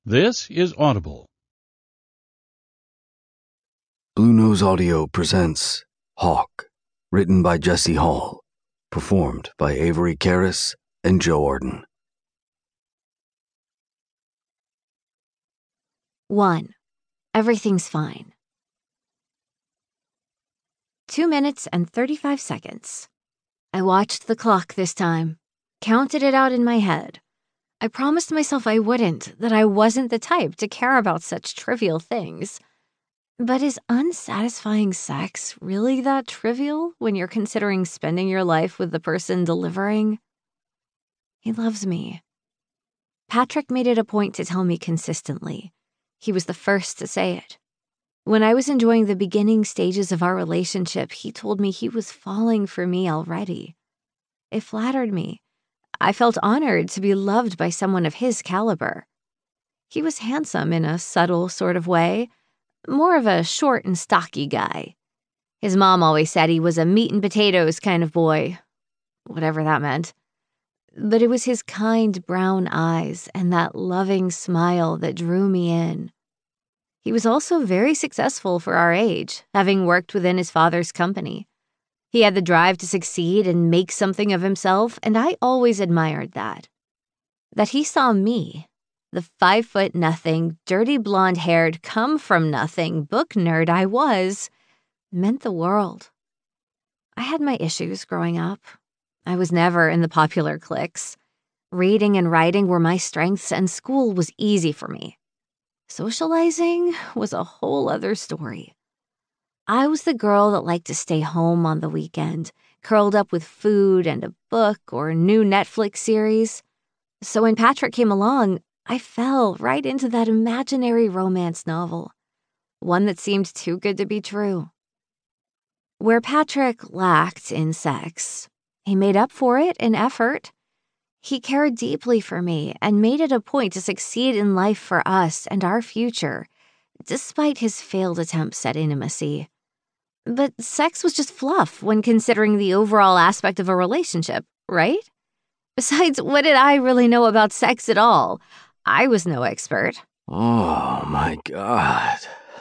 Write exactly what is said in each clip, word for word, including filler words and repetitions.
This is Audible. Blue Nose Audio presents Hawk, written by Jesse Hall, performed by Avery Karras and Joe Arden. One. Everything's fine. Two minutes and thirty-five seconds. I watched the clock this time, counted it out in my head. I promised myself I wouldn't, that I wasn't the type to care about such trivial things. But is unsatisfying sex really that trivial when you're considering spending your life with the person delivering? He loves me. Patrick made it a point to tell me consistently. He was the first to say it. When I was enjoying the beginning stages of our relationship, he told me he was falling for me already. It flattered me. I felt honored to be loved by someone of his caliber. He was handsome in a subtle sort of way, more of a short and stocky guy. His mom always said he was a meat and potatoes kind of boy, whatever that meant. But it was his kind brown eyes and that loving smile that drew me in. He was also very successful for our age, having worked within his father's company. He had the drive to succeed and make something of himself, and I always admired that. That he saw me, the five-foot-nothing, dirty blonde-haired, come-from-nothing book nerd I was, meant the world. I had my issues growing up. I was never in the popular cliques. Reading and writing were my strengths, and school was easy for me. Socializing was a whole other story. I was the girl that liked to stay home on the weekend, curled up with food and a book or a new Netflix series. So when Patrick came along, I fell right into that imaginary romance novel, one that seemed too good to be true. Where Patrick lacked in sex, he made up for it in effort. He cared deeply for me and made it a point to succeed in life for us and our future, despite his failed attempts at intimacy. But sex was just fluff when considering the overall aspect of a relationship, right? Besides, what did I really know about sex at all? I was no expert. Oh, my God.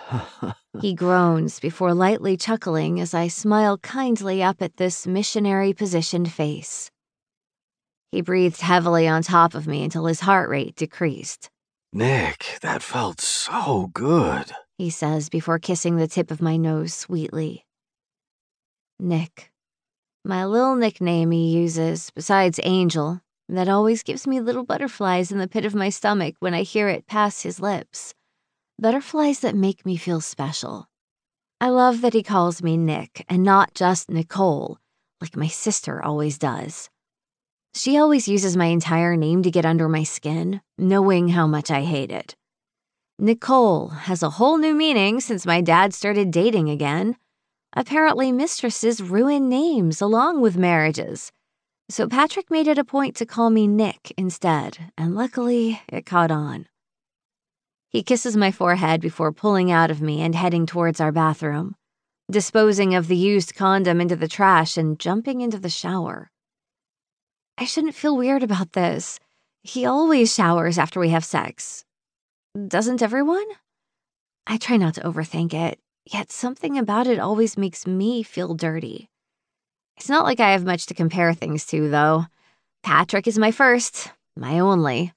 He groans before lightly chuckling as I smile kindly up at this missionary-positioned face. He breathed heavily on top of me until his heart rate decreased. Nick, that felt so good, he says before kissing the tip of my nose sweetly. Nick. My little nickname he uses, besides Angel, that always gives me little butterflies in the pit of my stomach when I hear it pass his lips. Butterflies that make me feel special. I love that he calls me Nick and not just Nicole, like my sister always does. She always uses my entire name to get under my skin, knowing how much I hate it. Nicole has a whole new meaning since my dad started dating again. Apparently, mistresses ruin names along with marriages. So Patrick made it a point to call me Nick instead, and luckily, it caught on. He kisses my forehead before pulling out of me and heading towards our bathroom, disposing of the used condom into the trash and jumping into the shower. I shouldn't feel weird about this. He always showers after we have sex. Doesn't everyone? I try not to overthink it, yet something about it always makes me feel dirty. It's not like I have much to compare things to, though. Patrick is my first, my only.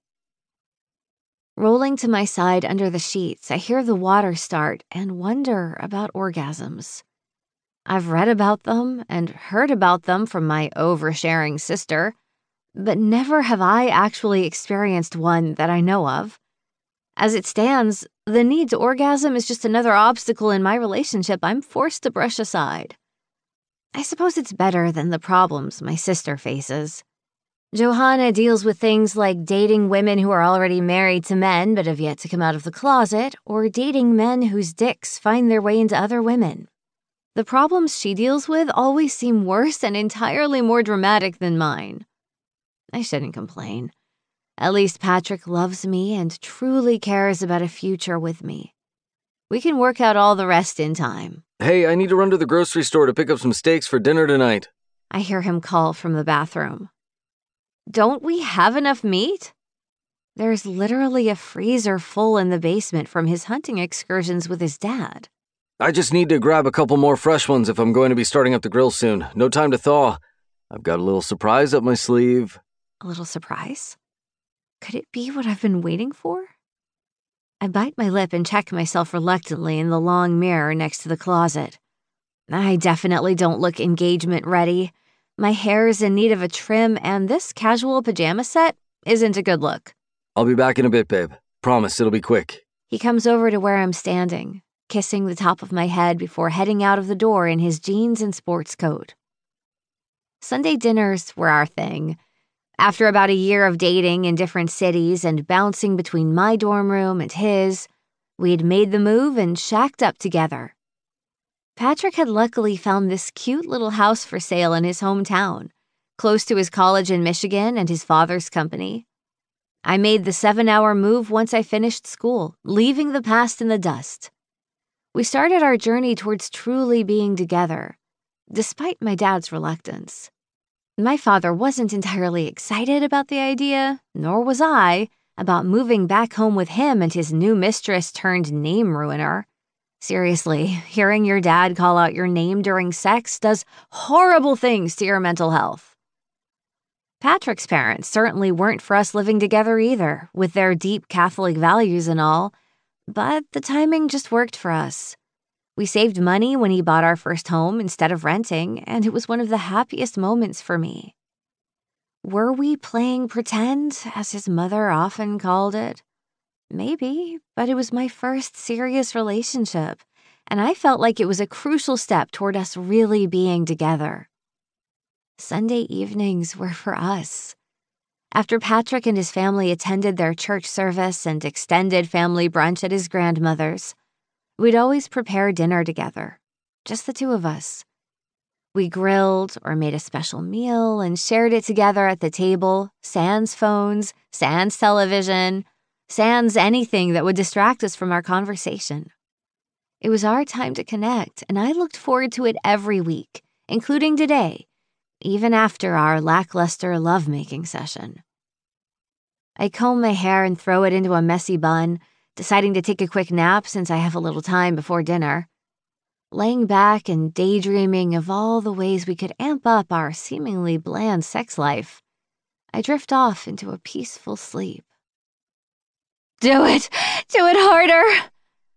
Rolling to my side under the sheets, I hear the water start and wonder about orgasms. I've read about them and heard about them from my oversharing sister, but never have I actually experienced one that I know of. As it stands, the need to orgasm is just another obstacle in my relationship I'm forced to brush aside. I suppose it's better than the problems my sister faces. Johanna deals with things like dating women who are already married to men but have yet to come out of the closet, or dating men whose dicks find their way into other women. The problems she deals with always seem worse and entirely more dramatic than mine. I shouldn't complain. At least Patrick loves me and truly cares about a future with me. We can work out all the rest in time. Hey, I need to run to the grocery store to pick up some steaks for dinner tonight. I hear him call from the bathroom. Don't we have enough meat? There's literally a freezer full in the basement from his hunting excursions with his dad. I just need to grab a couple more fresh ones if I'm going to be starting up the grill soon. No time to thaw. I've got a little surprise up my sleeve. A little surprise? Could it be what I've been waiting for? I bite my lip and check myself reluctantly in the long mirror next to the closet. I definitely don't look engagement ready. My hair's in need of a trim, and this casual pajama set isn't a good look. I'll be back in a bit, babe. Promise it'll be quick. He comes over to where I'm standing, kissing the top of my head before heading out of the door in his jeans and sports coat. Sunday dinners were our thing. After about a year of dating in different cities and bouncing between my dorm room and his, we'd made the move and shacked up together. Patrick had luckily found this cute little house for sale in his hometown, close to his college in Michigan and his father's company. I made the seven-hour move once I finished school, leaving the past in the dust. We started our journey towards truly being together, despite my dad's reluctance. My father wasn't entirely excited about the idea, nor was I, about moving back home with him and his new mistress turned name ruiner. Seriously, hearing your dad call out your name during sex does horrible things to your mental health. Patrick's parents certainly weren't for us living together either, with their deep Catholic values and all, but the timing just worked for us. We saved money when he bought our first home instead of renting, and it was one of the happiest moments for me. Were we playing pretend, as his mother often called it? Maybe, but it was my first serious relationship, and I felt like it was a crucial step toward us really being together. Sunday evenings were for us. After Patrick and his family attended their church service and extended family brunch at his grandmother's, we'd always prepare dinner together, just the two of us. We grilled or made a special meal and shared it together at the table, sans phones, sans television, sans anything that would distract us from our conversation. It was our time to connect, and I looked forward to it every week, including today, even after our lackluster lovemaking session. I comb my hair and throw it into a messy bun, deciding to take a quick nap since I have a little time before dinner. Laying back and daydreaming of all the ways we could amp up our seemingly bland sex life, I drift off into a peaceful sleep. Do it! Do it harder!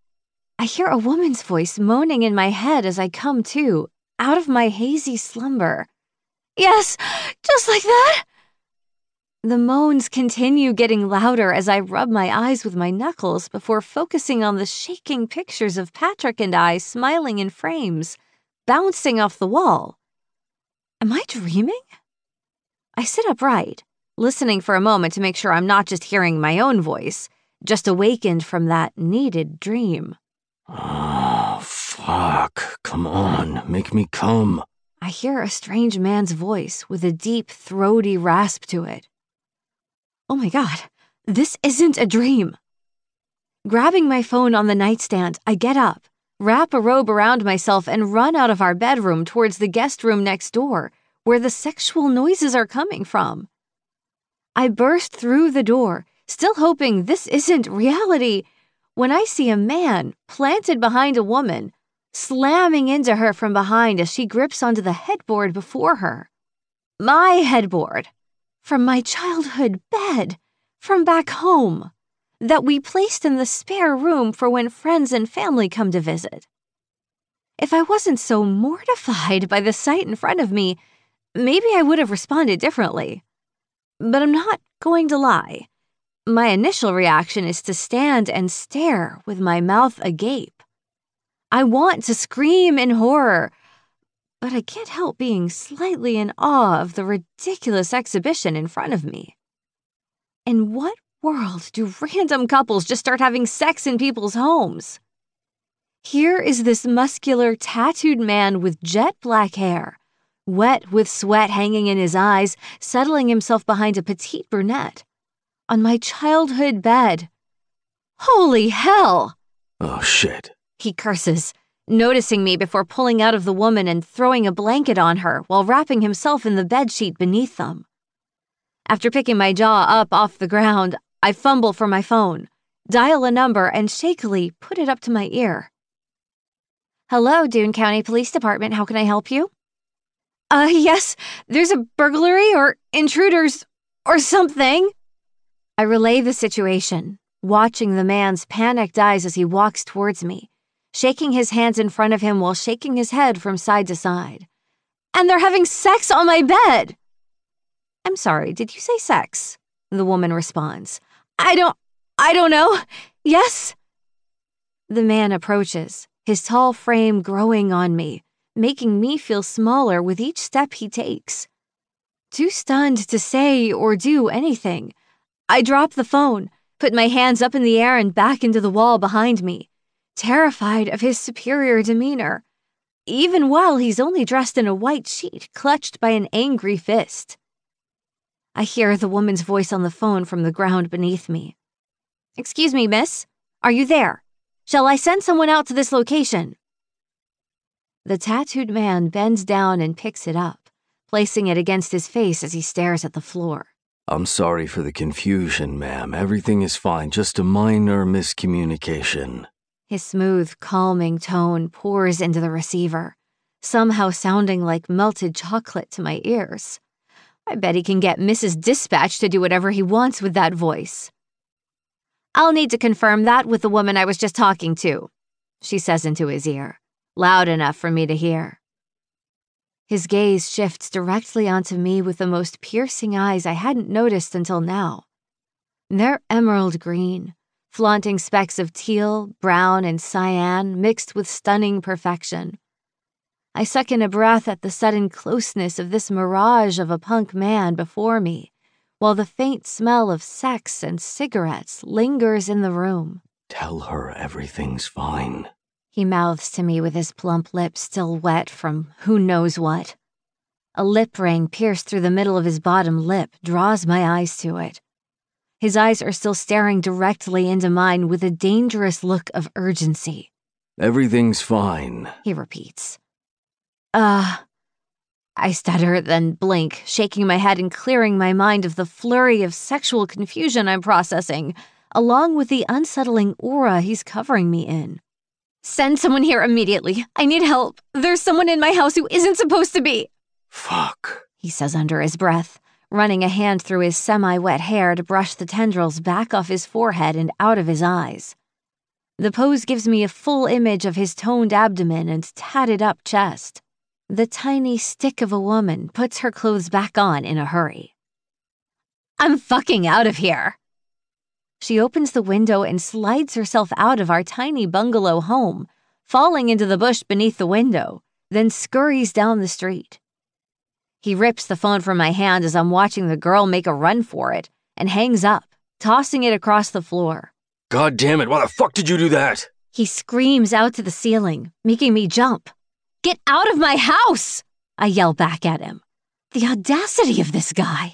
I hear a woman's voice moaning in my head as I come to, out of my hazy slumber. Yes, just like that! The moans continue getting louder as I rub my eyes with my knuckles before focusing on the shaking pictures of Patrick and I smiling in frames, bouncing off the wall. Am I dreaming? I sit upright, listening for a moment to make sure I'm not just hearing my own voice, just awakened from that needed dream. Oh, fuck. Come on, make me come. I hear a strange man's voice with a deep, throaty rasp to it. Oh my God, this isn't a dream. Grabbing my phone on the nightstand, I get up, wrap a robe around myself, and run out of our bedroom towards the guest room next door, where the sexual noises are coming from. I burst through the door, still hoping this isn't reality, when I see a man planted behind a woman, slamming into her from behind as she grips onto the headboard before her. My headboard. From my childhood bed, from back home, that we placed in the spare room for when friends and family come to visit. If I wasn't so mortified by the sight in front of me, maybe I would have responded differently. But I'm not going to lie. My initial reaction is to stand and stare with my mouth agape. I want to scream in horror, but I can't help being slightly in awe of the ridiculous exhibition in front of me. In what world do random couples just start having sex in people's homes? Here is this muscular, tattooed man with jet black hair, wet with sweat hanging in his eyes, settling himself behind a petite brunette, on my childhood bed. Holy hell! Oh, shit. He curses, noticing me before pulling out of the woman and throwing a blanket on her while wrapping himself in the bedsheet beneath them. After picking my jaw up off the ground, I fumble for my phone, dial a number, and shakily put it up to my ear. Hello, Dune County Police Department. How can I help you? Uh, yes, there's a burglary or intruders or something. I relay the situation, watching the man's panicked eyes as he walks towards me, shaking his hands in front of him while shaking his head from side to side. And they're having sex on my bed! I'm sorry, did you say sex? The woman responds. I don't, I don't know. Yes? The man approaches, his tall frame growing on me, making me feel smaller with each step he takes. Too stunned to say or do anything, I drop the phone, put my hands up in the air and back into the wall behind me, terrified of his superior demeanor, even while he's only dressed in a white sheet clutched by an angry fist. I hear the woman's voice on the phone from the ground beneath me. Excuse me, miss. Are you there? Shall I send someone out to this location? The tattooed man bends down and picks it up, placing it against his face as he stares at the floor. I'm sorry for the confusion, ma'am. Everything is fine, just a minor miscommunication. His smooth, calming tone pours into the receiver, somehow sounding like melted chocolate to my ears. I bet he can get Missus Dispatch to do whatever he wants with that voice. I'll need to confirm that with the woman I was just talking to, she says into his ear, loud enough for me to hear. His gaze shifts directly onto me with the most piercing eyes I hadn't noticed until now. They're emerald green, flaunting specks of teal, brown, and cyan mixed with stunning perfection. I suck in a breath at the sudden closeness of this mirage of a punk man before me, while the faint smell of sex and cigarettes lingers in the room. Tell her everything's fine, he mouths to me with his plump lips still wet from who knows what. A lip ring pierced through the middle of his bottom lip draws my eyes to it. His eyes are still staring directly into mine with a dangerous look of urgency. Everything's fine, he repeats. Uh, I stutter, then blink, shaking my head and clearing my mind of the flurry of sexual confusion I'm processing, along with the unsettling aura he's covering me in. Send someone here immediately. I need help. There's someone in my house who isn't supposed to be. Fuck, he says under his breath, running a hand through his semi-wet hair to brush the tendrils back off his forehead and out of his eyes. The pose gives me a full image of his toned abdomen and tatted-up chest. The tiny stick of a woman puts her clothes back on in a hurry. I'm fucking out of here. She opens the window and slides herself out of our tiny bungalow home, falling into the bush beneath the window, then scurries down the street. He rips the phone from my hand as I'm watching the girl make a run for it and hangs up, tossing it across the floor. God damn it, why the fuck did you do that? He screams out to the ceiling, making me jump. Get out of my house! I yell back at him. The audacity of this guy.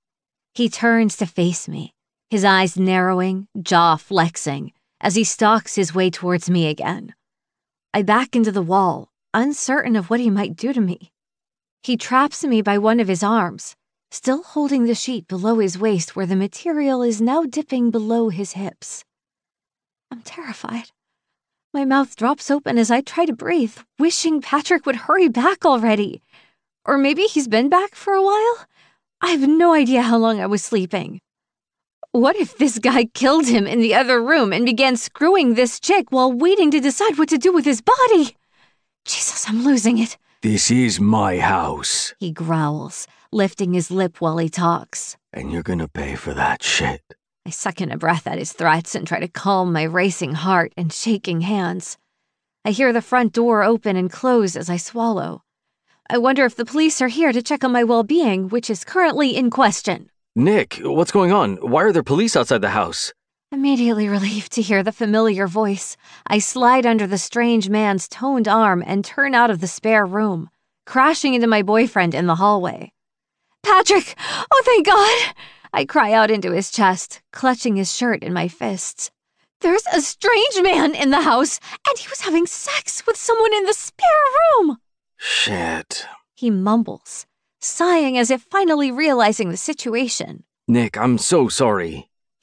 He turns to face me, his eyes narrowing, jaw flexing, as he stalks his way towards me again. I back into the wall, uncertain of what he might do to me. He traps me by one of his arms, still holding the sheet below his waist where the material is now dipping below his hips. I'm terrified. My mouth drops open as I try to breathe, wishing Patrick would hurry back already. Or maybe he's been back for a while? I have no idea how long I was sleeping. What if this guy killed him in the other room and began screwing this chick while waiting to decide what to do with his body? Jesus, I'm losing it. This is my house, he growls, lifting his lip while he talks. And you're gonna pay for that shit. I suck in a breath at his threats and try to calm my racing heart and shaking hands. I hear the front door open and close as I swallow. I wonder if the police are here to check on my well-being, which is currently in question. Nick, what's going on? Why are there police outside the house? Immediately relieved to hear the familiar voice, I slide under the strange man's toned arm and turn out of the spare room, crashing into my boyfriend in the hallway. Patrick! Oh, thank God! I cry out into his chest, clutching his shirt in my fists. There's a strange man in the house, and he was having sex with someone in the spare room! Shit. He mumbles, sighing as if finally realizing the situation. Nick, I'm so sorry.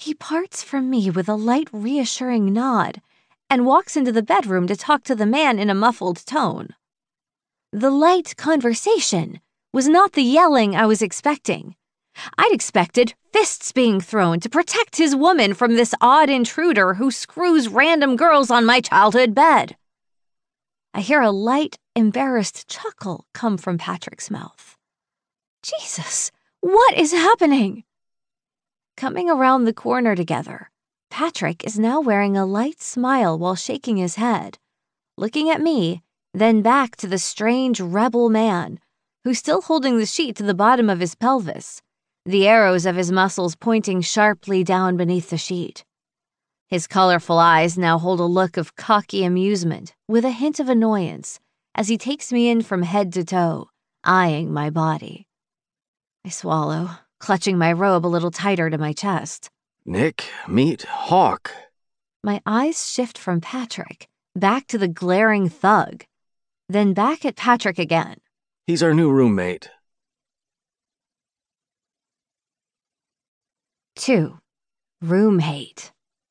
He parts from me with a light, reassuring nod and walks into the bedroom to talk to the man in a muffled tone. The light conversation was not the yelling I was expecting. I'd expected fists being thrown to protect his woman from this odd intruder who screws random girls on my childhood bed. I hear a light, embarrassed chuckle come from Patrick's mouth. Jesus, what is happening? Coming around the corner together, Patrick is now wearing a light smile while shaking his head, looking at me, then back to the strange rebel man, who's still holding the sheet to the bottom of his pelvis, the arrows of his muscles pointing sharply down beneath the sheet. His colorful eyes now hold a look of cocky amusement with a hint of annoyance as he takes me in from head to toe, eyeing my body. I swallow, clutching my robe a little tighter to my chest. Nick, meet Hawk. My eyes shift from Patrick back to the glaring thug, then back at Patrick again. He's our new roommate. Two. Room hate.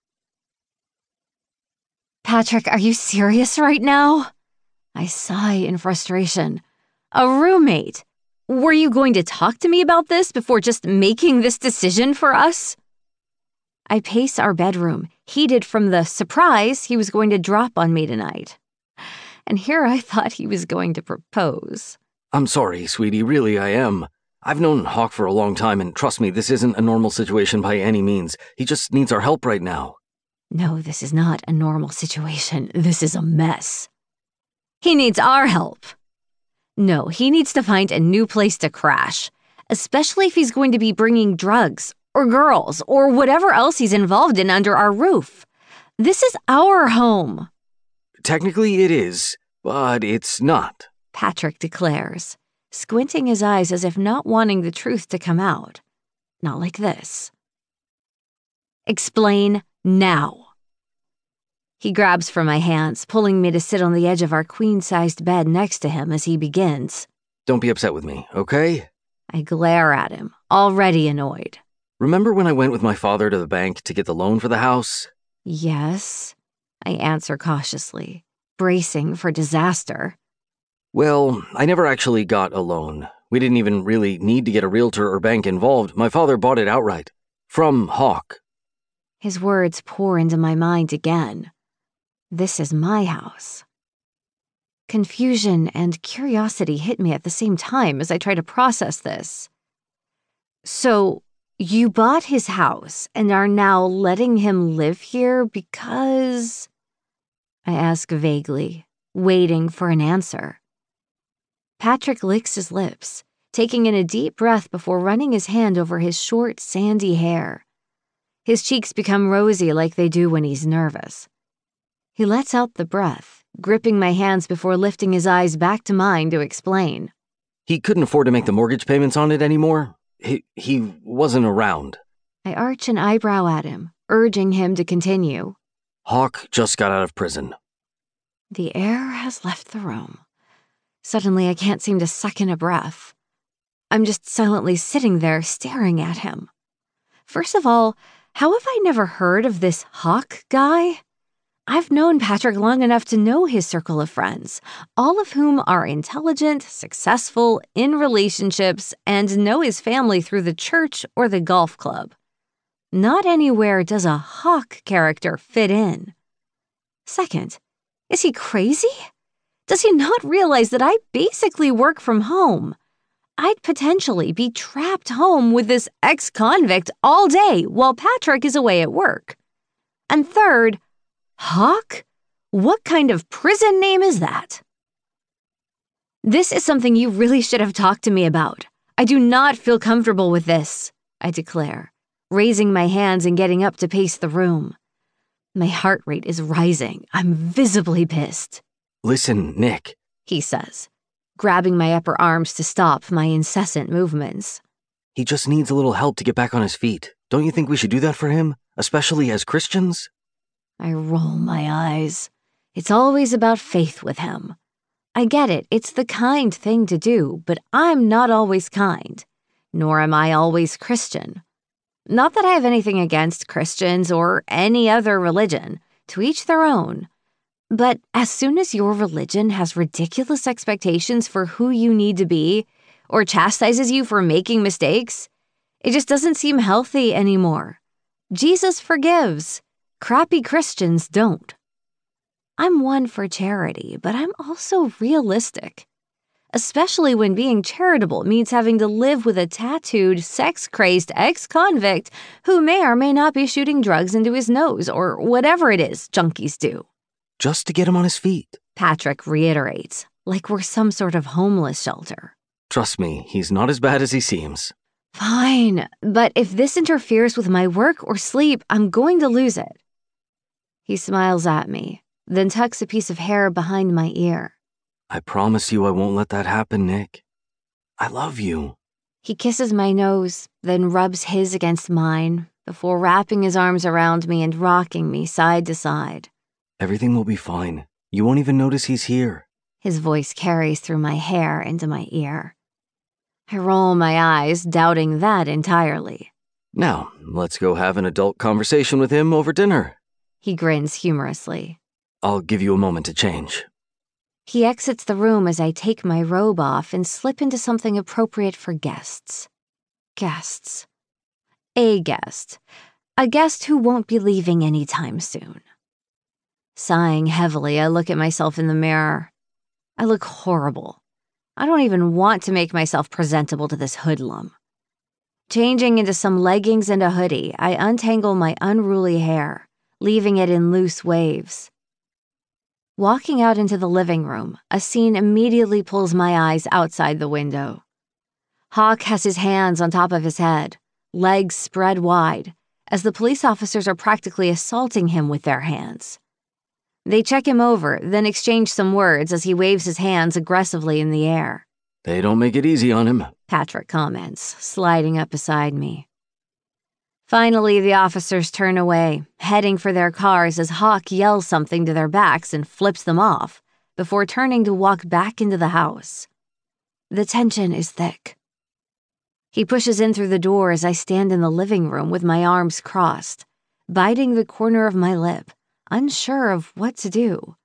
Patrick, are you serious right now? I sigh in frustration. A roommate? Were you going to talk to me about this before just making this decision for us? I pace our bedroom, heated from the surprise he was going to drop on me tonight. And here I thought he was going to propose. I'm sorry, sweetie, really I am. I've known Hawk for a long time, and trust me, this isn't a normal situation by any means. He just needs our help right now. No, this is not a normal situation. This is a mess. He needs our help. No, he needs to find a new place to crash, especially if he's going to be bringing drugs or girls or whatever else he's involved in under our roof. This is our home. Technically it is, but it's not, Patrick declares, squinting his eyes as if not wanting the truth to come out. Not like this. Explain now. He grabs for my hands, pulling me to sit on the edge of our queen-sized bed next to him as he begins. Don't be upset with me, okay? I glare at him, already annoyed. Remember when I went with my father to the bank to get the loan for the house? Yes, I answer cautiously, bracing for disaster. Well, I never actually got a loan. We didn't even really need to get a realtor or bank involved. My father bought it outright. From Hawk. His words pour into my mind again. This is my house. Confusion and curiosity hit me at the same time as I try to process this. So, you bought his house and are now letting him live here because... I ask vaguely, waiting for an answer. Patrick licks his lips, taking in a deep breath before running his hand over his short, sandy hair. His cheeks become rosy like they do when he's nervous. He lets out the breath, gripping my hands before lifting his eyes back to mine to explain. He couldn't afford to make the mortgage payments on it anymore. He, he wasn't around. I arch an eyebrow at him, urging him to continue. Hawk just got out of prison. The air has left the room. Suddenly, I can't seem to suck in a breath. I'm just silently sitting there staring at him. First of all, how have I never heard of this Hawk guy? I've known Patrick long enough to know his circle of friends, all of whom are intelligent, successful, in relationships, and know his family through the church or the golf club. Not anywhere does a Hawk character fit in. Second, is he crazy? Does he not realize that I basically work from home? I'd potentially be trapped home with this ex-convict all day while Patrick is away at work. And third, Hawk? What kind of prison name is that? This is something you really should have talked to me about. I do not feel comfortable with this, I declare, raising my hands and getting up to pace the room. My heart rate is rising. I'm visibly pissed. Listen, Nick, he says, grabbing my upper arms to stop my incessant movements. He just needs a little help to get back on his feet. Don't you think we should do that for him, especially as Christians? I roll my eyes. It's always about faith with him. I get it, it's the kind thing to do, but I'm not always kind, nor am I always Christian. Not that I have anything against Christians or any other religion, to each their own. But as soon as your religion has ridiculous expectations for who you need to be, or chastises you for making mistakes, it just doesn't seem healthy anymore. Jesus forgives. Crappy Christians don't. I'm one for charity, but I'm also realistic. Especially when being charitable means having to live with a tattooed, sex-crazed ex-convict who may or may not be shooting drugs into his nose or whatever it is junkies do. Just to get him on his feet. Patrick reiterates, like we're some sort of homeless shelter. Trust me, he's not as bad as he seems. Fine, but if this interferes with my work or sleep, I'm going to lose it. He smiles at me, then tucks a piece of hair behind my ear. I promise you I won't let that happen, Nick. I love you. He kisses my nose, then rubs his against mine, before wrapping his arms around me and rocking me side to side. Everything will be fine. You won't even notice he's here. His voice carries through my hair into my ear. I roll my eyes, doubting that entirely. Now, let's go have an adult conversation with him over dinner. He grins humorously. I'll give you a moment to change. He exits the room as I take my robe off and slip into something appropriate for guests. Guests. A guest. A guest who won't be leaving anytime soon. Sighing heavily, I look at myself in the mirror. I look horrible. I don't even want to make myself presentable to this hoodlum. Changing into some leggings and a hoodie, I untangle my unruly hair, leaving it in loose waves. Walking out into the living room, a scene immediately pulls my eyes outside the window. Hawk has his hands on top of his head, legs spread wide, as the police officers are practically assaulting him with their hands. They check him over, then exchange some words as he waves his hands aggressively in the air. They don't make it easy on him, Patrick comments, sliding up beside me. Finally, the officers turn away, heading for their cars as Hawk yells something to their backs and flips them off, before turning to walk back into the house. The tension is thick. He pushes in through the door as I stand in the living room with my arms crossed, biting the corner of my lip, unsure of what to do.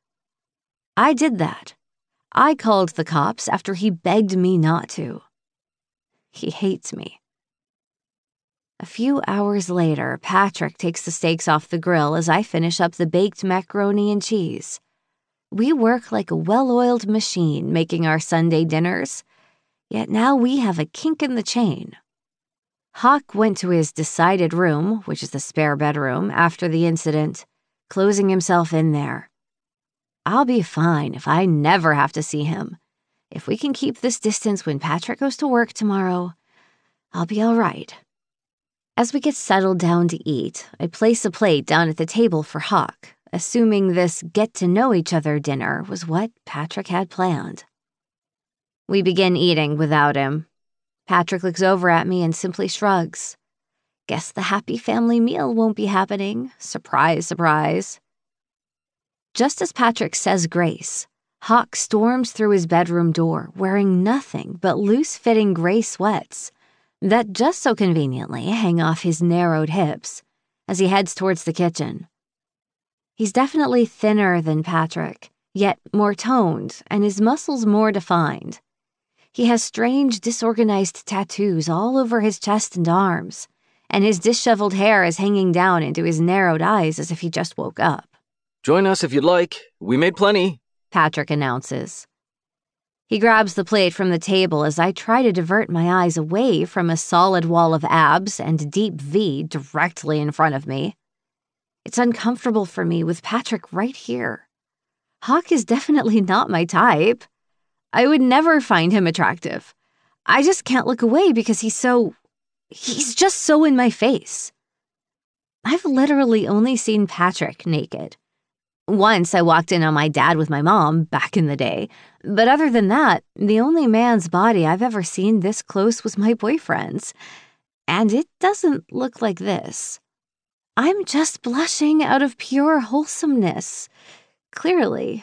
I did that. I called the cops after he begged me not to. He hates me. A few hours later, Patrick takes the steaks off the grill as I finish up the baked macaroni and cheese. We work like a well-oiled machine making our Sunday dinners, yet now we have a kink in the chain. Hawk went to his decided room, which is the spare bedroom, after the incident, closing himself in there. I'll be fine if I never have to see him. If we can keep this distance when Patrick goes to work tomorrow, I'll be all right. As we get settled down to eat, I place a plate down at the table for Hawk, assuming this get-to-know-each-other dinner was what Patrick had planned. We begin eating without him. Patrick looks over at me and simply shrugs. Guess the happy family meal won't be happening. Surprise, surprise. Just as Patrick says grace, Hawk storms through his bedroom door wearing nothing but loose-fitting gray sweats that just so conveniently hang off his narrowed hips as he heads towards the kitchen. He's definitely thinner than Patrick, yet more toned and his muscles more defined. He has strange, disorganized tattoos all over his chest and arms, and his disheveled hair is hanging down into his narrowed eyes as if he just woke up. Join us if you'd like. We made plenty, Patrick announces. He grabs the plate from the table as I try to divert my eyes away from a solid wall of abs and deep V directly in front of me. It's uncomfortable for me with Patrick right here. Hawk is definitely not my type. I would never find him attractive. I just can't look away because he's so... He's just so in my face. I've literally only seen Patrick naked. Once I walked in on my dad with my mom back in the day, but other than that, the only man's body I've ever seen this close was my boyfriend's. And it doesn't look like this. I'm just blushing out of pure wholesomeness. Clearly.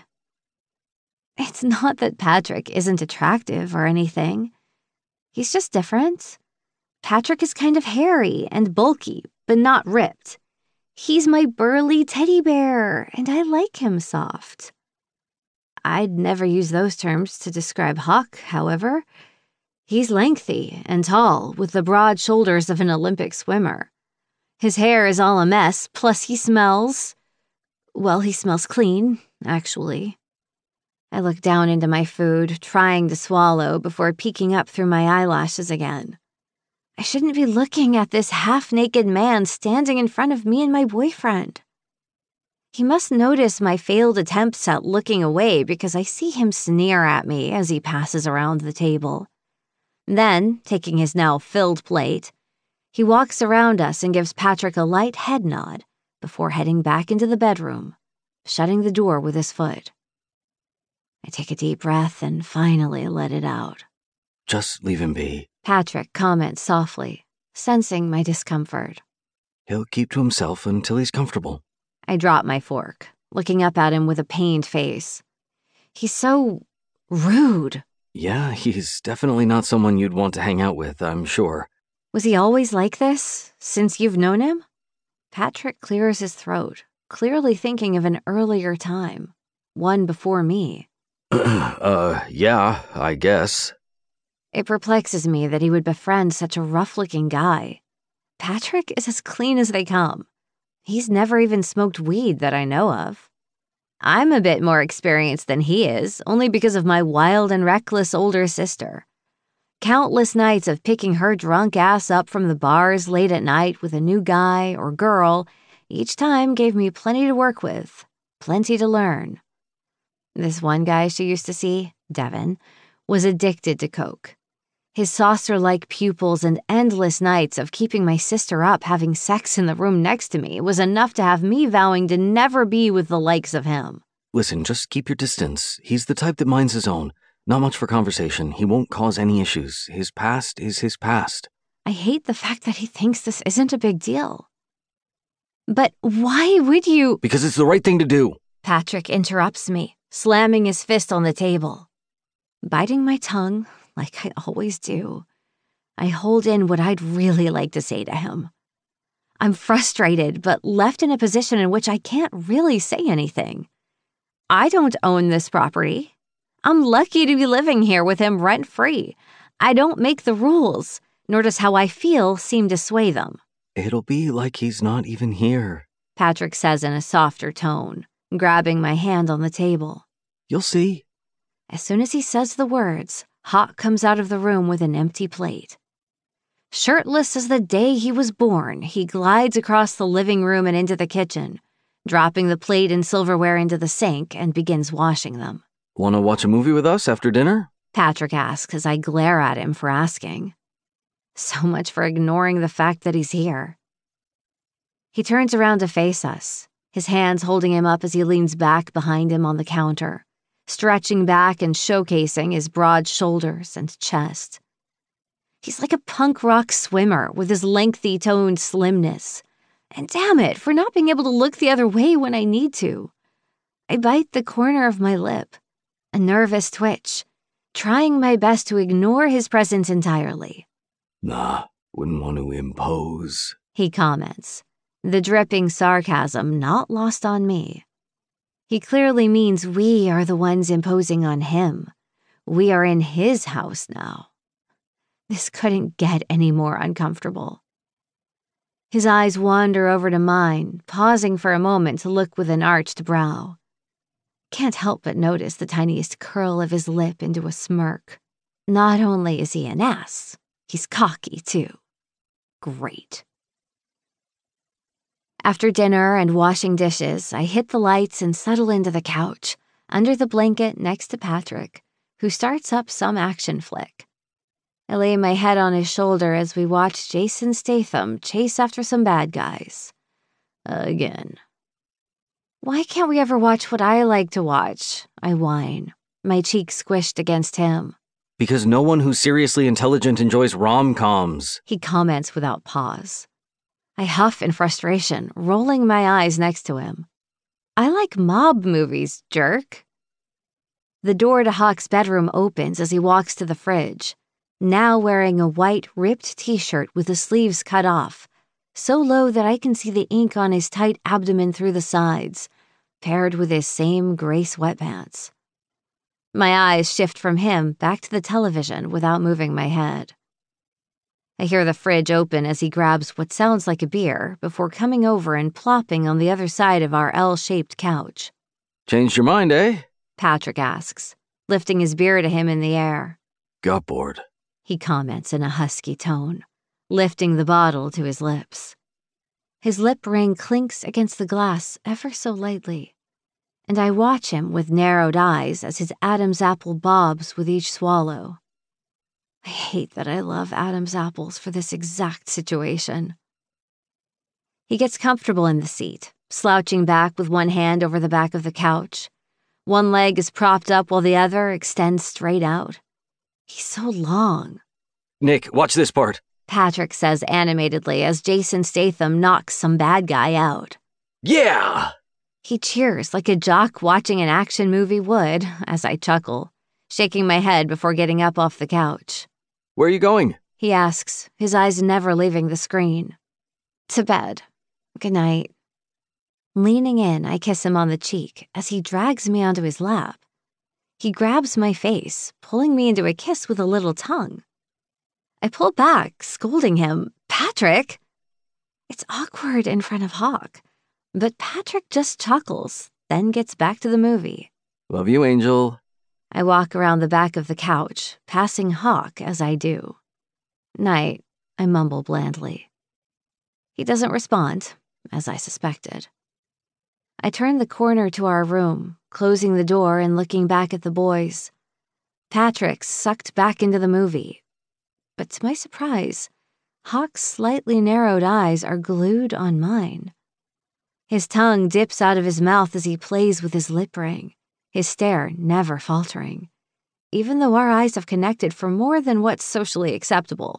It's not that Patrick isn't attractive or anything. He's just different. Patrick is kind of hairy and bulky, but not ripped. He's my burly teddy bear, and I like him soft. I'd never use those terms to describe Hawk, however. He's lengthy and tall, with the broad shoulders of an Olympic swimmer. His hair is all a mess, plus he smells... Well, he smells clean, actually. I look down into my food, trying to swallow before peeking up through my eyelashes again. I shouldn't be looking at this half-naked man standing in front of me and my boyfriend. He must notice my failed attempts at looking away because I see him sneer at me as he passes around the table. Then, taking his now filled plate, he walks around us and gives Patrick a light head nod before heading back into the bedroom, shutting the door with his foot. I take a deep breath and finally let it out. Just leave him be. Patrick comments softly, sensing my discomfort. He'll keep to himself until he's comfortable. I drop my fork, looking up at him with a pained face. He's so rude. Yeah, he's definitely not someone you'd want to hang out with, I'm sure. Was he always like this, since you've known him? Patrick clears his throat, clearly thinking of an earlier time, one before me. uh, yeah, I guess. It perplexes me that he would befriend such a rough-looking guy. Patrick is as clean as they come. He's never even smoked weed that I know of. I'm a bit more experienced than he is, only because of my wild and reckless older sister. Countless nights of picking her drunk ass up from the bars late at night with a new guy or girl each time gave me plenty to work with, plenty to learn. This one guy she used to see, Devin, was addicted to coke. His saucer-like pupils and endless nights of keeping my sister up having sex in the room next to me was enough to have me vowing to never be with the likes of him. Listen, just keep your distance. He's the type that minds his own. Not much for conversation. He won't cause any issues. His past is his past. I hate the fact that he thinks this isn't a big deal. But why would you— Because it's the right thing to do. Patrick interrupts me, slamming his fist on the table. Biting my tongue, like I always do, I hold in what I'd really like to say to him. I'm frustrated, but left in a position in which I can't really say anything. I don't own this property. I'm lucky to be living here with him rent-free. I don't make the rules, nor does how I feel seem to sway them. It'll be like he's not even here, Patrick says in a softer tone, grabbing my hand on the table. You'll see. As soon as he says the words, Hawk comes out of the room with an empty plate. Shirtless as the day he was born, he glides across the living room and into the kitchen, dropping the plate and silverware into the sink and begins washing them. Want to watch a movie with us after dinner? Patrick asks as I glare at him for asking. So much for ignoring the fact that he's here. He turns around to face us, his hands holding him up as he leans back behind him on the counter, stretching back and showcasing his broad shoulders and chest. He's like a punk rock swimmer with his lengthy toned slimness. And damn it, for not being able to look the other way when I need to. I bite the corner of my lip, a nervous twitch, trying my best to ignore his presence entirely. Nah, wouldn't want to impose, he comments, the dripping sarcasm not lost on me. He clearly means we are the ones imposing on him. We are in his house now. This couldn't get any more uncomfortable. His eyes wander over to mine, pausing for a moment to look with an arched brow. Can't help but notice the tiniest curl of his lip into a smirk. Not only is he an ass, he's cocky too. Great. After dinner and washing dishes, I hit the lights and settle into the couch, under the blanket next to Patrick, who starts up some action flick. I lay my head on his shoulder as we watch Jason Statham chase after some bad guys. Again. Why can't we ever watch what I like to watch? I whine, my cheek squished against him. Because no one who's seriously intelligent enjoys rom-coms, he comments without pause. I huff in frustration, rolling my eyes next to him. I like mob movies, jerk. The door to Hawk's bedroom opens as he walks to the fridge, now wearing a white, ripped t-shirt with the sleeves cut off, so low that I can see the ink on his tight abdomen through the sides, paired with his same gray sweatpants. My eyes shift from him back to the television without moving my head. I hear the fridge open as he grabs what sounds like a beer before coming over and plopping on the other side of our L-shaped couch. Changed your mind, eh? Patrick asks, lifting his beer to him in the air. Got bored, he comments in a husky tone, lifting the bottle to his lips. His lip ring clinks against the glass ever so lightly, and I watch him with narrowed eyes as his Adam's apple bobs with each swallow. I hate that I love Adam's apples for this exact situation. He gets comfortable in the seat, slouching back with one hand over the back of the couch. One leg is propped up while the other extends straight out. He's so long. Nick, watch this part, Patrick says animatedly as Jason Statham knocks some bad guy out. Yeah! He cheers like a jock watching an action movie would, as I chuckle, shaking my head before getting up off the couch. Where are you going? He asks, his eyes never leaving the screen. To bed. Good night. Leaning in, I kiss him on the cheek as he drags me onto his lap. He grabs my face, pulling me into a kiss with a little tongue. I pull back, scolding him, Patrick! It's awkward in front of Hawk, but Patrick just chuckles, then gets back to the movie. Love you, Angel. I walk around the back of the couch, passing Hawk as I do. Night, I mumble blandly. He doesn't respond, as I suspected. I turn the corner to our room, closing the door and looking back at the boys. Patrick's sucked back into the movie. But to my surprise, Hawk's slightly narrowed eyes are glued on mine. His tongue dips out of his mouth as he plays with his lip ring, his stare never faltering, even though our eyes have connected for more than what's socially acceptable.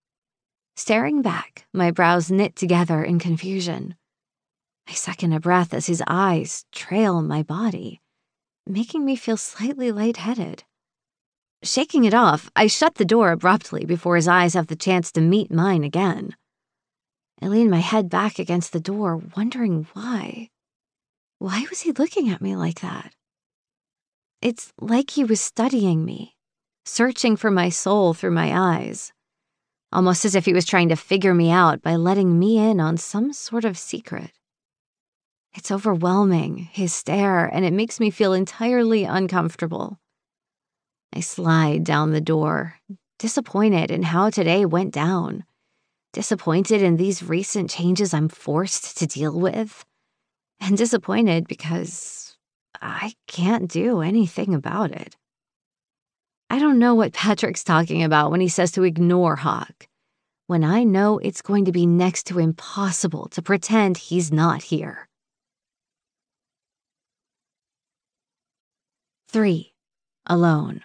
Staring back, my brows knit together in confusion. I second a breath as his eyes trail my body, making me feel slightly lightheaded. Shaking it off, I shut the door abruptly before his eyes have the chance to meet mine again. I lean my head back against the door, wondering why. Why was he looking at me like that? It's like he was studying me, searching for my soul through my eyes, almost as if he was trying to figure me out by letting me in on some sort of secret. It's overwhelming, his stare, and it makes me feel entirely uncomfortable. I slide down the door, disappointed in how today went down, disappointed in these recent changes I'm forced to deal with, and disappointed because I can't do anything about it. I don't know what Patrick's talking about when he says to ignore Hawk, when I know it's going to be next to impossible to pretend he's not here. Three. Alone.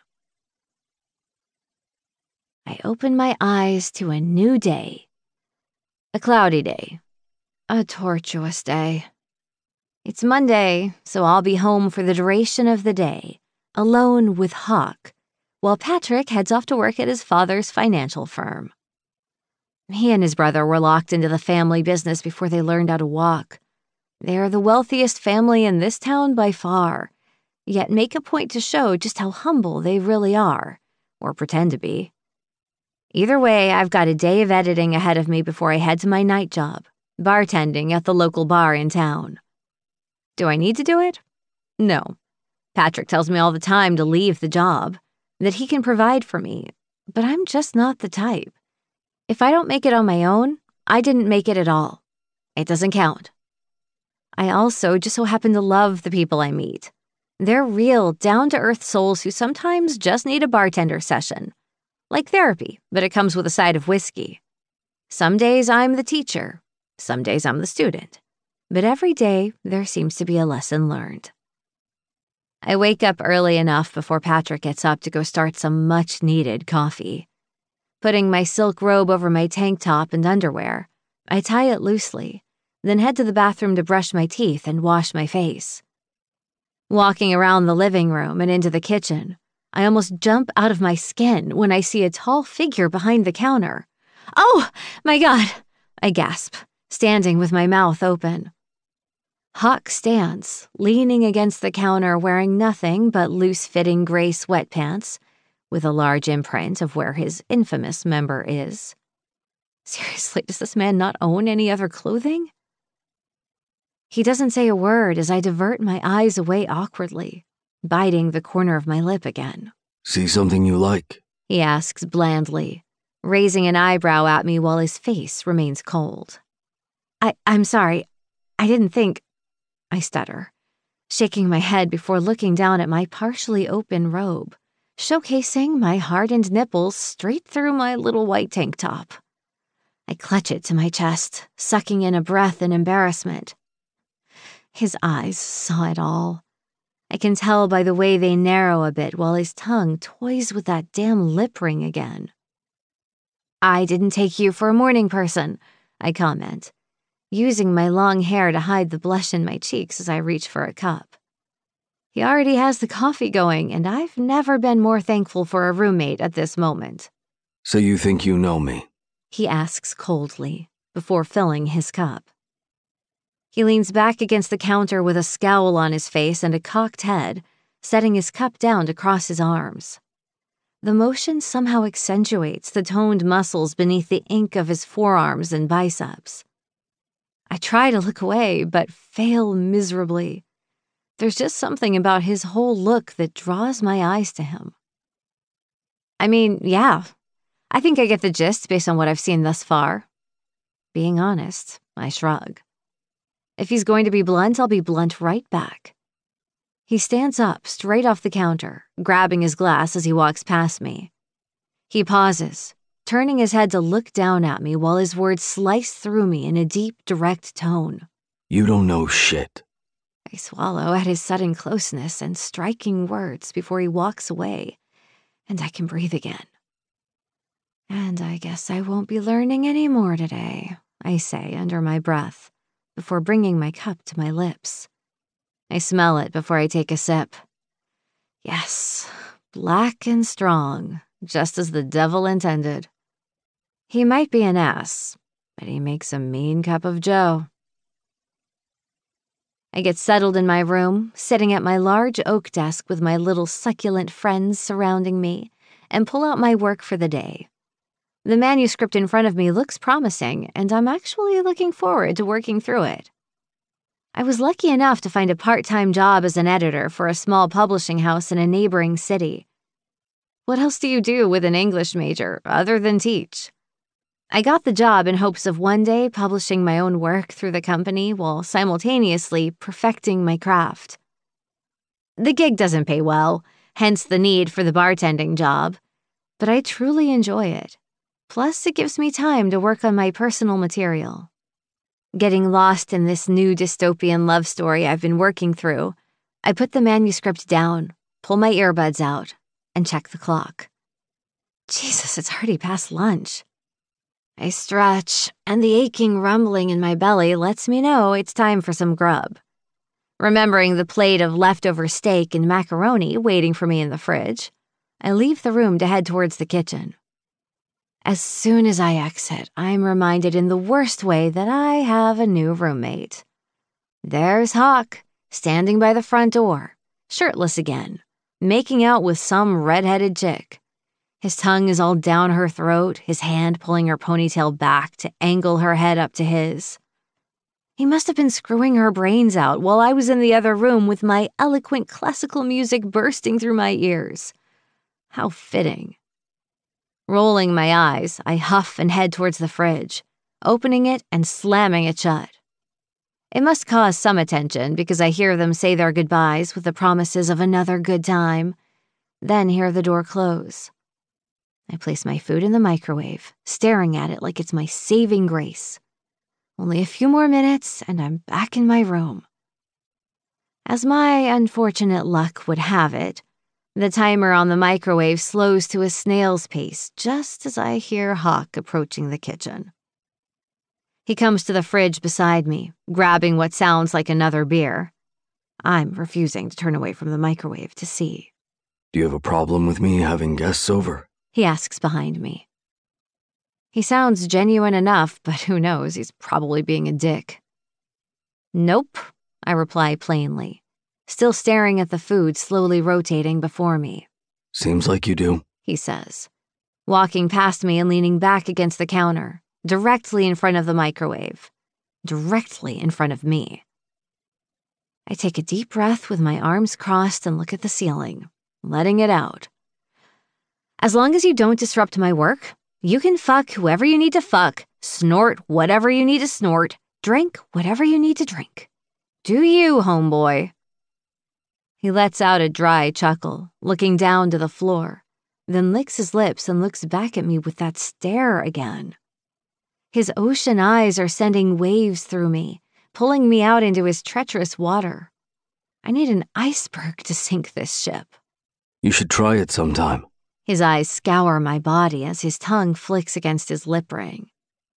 I open my eyes to a new day. A cloudy day. A tortuous day. It's Monday, so I'll be home for the duration of the day, alone with Hawk, while Patrick heads off to work at his father's financial firm. He and his brother were locked into the family business before they learned how to walk. They are the wealthiest family in this town by far, yet make a point to show just how humble they really are, or pretend to be. Either way, I've got a day of editing ahead of me before I head to my night job, bartending at the local bar in town. Do I need to do it? No. Patrick tells me all the time to leave the job, that he can provide for me, but I'm just not the type. If I don't make it on my own, I didn't make it at all. It doesn't count. I also just so happen to love the people I meet. They're real, down-to-earth souls who sometimes just need a bartender session. Like therapy, but it comes with a side of whiskey. Some days I'm the teacher, some days I'm the student, but every day there seems to be a lesson learned. I wake up early enough before Patrick gets up to go start some much-needed coffee. Putting my silk robe over my tank top and underwear, I tie it loosely, then head to the bathroom to brush my teeth and wash my face. Walking around the living room and into the kitchen, I almost jump out of my skin when I see a tall figure behind the counter. "Oh, my God," I gasp, standing with my mouth open. Hawk stands, leaning against the counter wearing nothing but loose-fitting gray sweatpants, with a large imprint of where his infamous member is. Seriously, does this man not own any other clothing? He doesn't say a word as I divert my eyes away awkwardly, biting the corner of my lip again. "See something you like?" he asks blandly, raising an eyebrow at me while his face remains cold. I, I'm sorry, I didn't think, I stutter, shaking my head before looking down at my partially open robe, showcasing my hardened nipples straight through my little white tank top. I clutch it to my chest, sucking in a breath in embarrassment. His eyes saw it all. I can tell by the way they narrow a bit while his tongue toys with that damn lip ring again. "I didn't take you for a morning person," I comment, using my long hair to hide the blush in my cheeks as I reach for a cup. He already has the coffee going, and I've never been more thankful for a roommate at this moment. "So you think you know me?" he asks coldly, before filling his cup. He leans back against the counter with a scowl on his face and a cocked head, setting his cup down to cross his arms. The motion somehow accentuates the toned muscles beneath the ink of his forearms and biceps. I try to look away, but fail miserably. There's just something about his whole look that draws my eyes to him. I mean, yeah, I think I get the gist based on what I've seen thus far. Being honest, I shrug. If he's going to be blunt, I'll be blunt right back. He stands up straight off the counter, grabbing his glass as he walks past me. He pauses, turning his head to look down at me while his words slice through me in a deep, direct tone. "You don't know shit." I swallow at his sudden closeness and striking words before he walks away, and I can breathe again. "And I guess I won't be learning any more today," I say under my breath, before bringing my cup to my lips. I smell it before I take a sip. Yes, black and strong, just as the devil intended. He might be an ass, but he makes a mean cup of joe. I get settled in my room, sitting at my large oak desk with my little succulent friends surrounding me, and pull out my work for the day. The manuscript in front of me looks promising, and I'm actually looking forward to working through it. I was lucky enough to find a part-time job as an editor for a small publishing house in a neighboring city. What else do you do with an English major other than teach? I got the job in hopes of one day publishing my own work through the company while simultaneously perfecting my craft. The gig doesn't pay well, hence the need for the bartending job, but I truly enjoy it. Plus, it gives me time to work on my personal material. Getting lost in this new dystopian love story I've been working through, I put the manuscript down, pull my earbuds out, and check the clock. Jesus, it's already past lunch. I stretch, and the aching rumbling in my belly lets me know it's time for some grub. Remembering the plate of leftover steak and macaroni waiting for me in the fridge, I leave the room to head towards the kitchen. As soon as I exit, I'm reminded in the worst way that I have a new roommate. There's Hawk, standing by the front door, shirtless again, making out with some red-headed chick. His tongue is all down her throat, his hand pulling her ponytail back to angle her head up to his. He must have been screwing her brains out while I was in the other room with my eloquent classical music bursting through my ears. How fitting. Rolling my eyes, I huff and head towards the fridge, opening it and slamming it shut. It must cause some attention because I hear them say their goodbyes with the promises of another good time, then hear the door close. I place my food in the microwave, staring at it like it's my saving grace. Only a few more minutes and I'm back in my room. As my unfortunate luck would have it, the timer on the microwave slows to a snail's pace just as I hear Hawk approaching the kitchen. He comes to the fridge beside me, grabbing what sounds like another beer. I'm refusing to turn away from the microwave to see. Do you have a problem with me having guests over? He asks behind me. He sounds genuine enough, but who knows, he's probably being a dick. Nope, I reply plainly, still staring at the food slowly rotating before me. Seems like you do, he says, walking past me and leaning back against the counter, directly in front of the microwave, directly in front of me. I take a deep breath with my arms crossed and look at the ceiling, letting it out. As long as you don't disrupt my work, you can fuck whoever you need to fuck, snort whatever you need to snort, drink whatever you need to drink. Do you, homeboy? He lets out a dry chuckle, looking down to the floor, then licks his lips and looks back at me with that stare again. His ocean eyes are sending waves through me, pulling me out into his treacherous water. I need an iceberg to sink this ship. You should try it sometime. His eyes scour my body as his tongue flicks against his lip ring.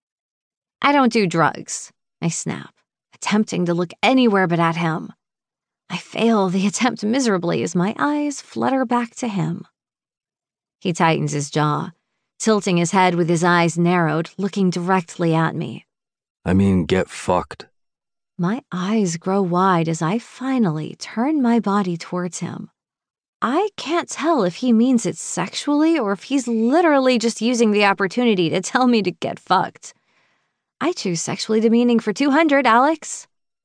I don't do drugs, I snap, attempting to look anywhere but at him. I fail the attempt miserably as my eyes flutter back to him. He tightens his jaw, tilting his head with his eyes narrowed, looking directly at me. I mean, get fucked. My eyes grow wide as I finally turn my body towards him. I can't tell if he means it sexually or if he's literally just using the opportunity to tell me to get fucked. I choose sexually demeaning for two hundred, Alex.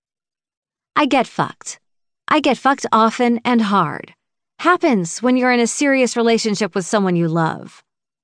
I get fucked. I get fucked often and hard. Happens when you're in a serious relationship with someone you love.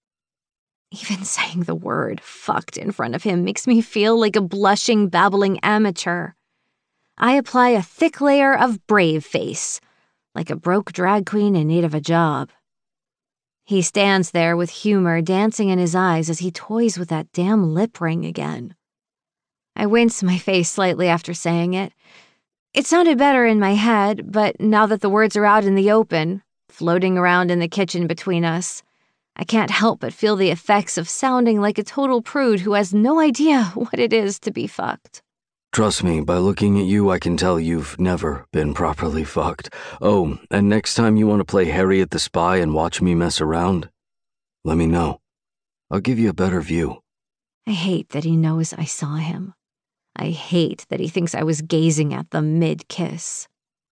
Even saying the word fucked in front of him makes me feel like a blushing, babbling amateur. I apply a thick layer of brave face, like a broke drag queen in need of a job. He stands there with humor dancing in his eyes as he toys with that damn lip ring again. I wince my face slightly after saying it. It sounded better in my head, but now that the words are out in the open, floating around in the kitchen between us, I can't help but feel the effects of sounding like a total prude who has no idea what it is to be fucked. Trust me, by looking at you, I can tell you've never been properly fucked. Oh, and next time you want to play Harriet the Spy and watch me mess around, let me know. I'll give you a better view. I hate that he knows I saw him. I hate that he thinks I was gazing at them mid-kiss.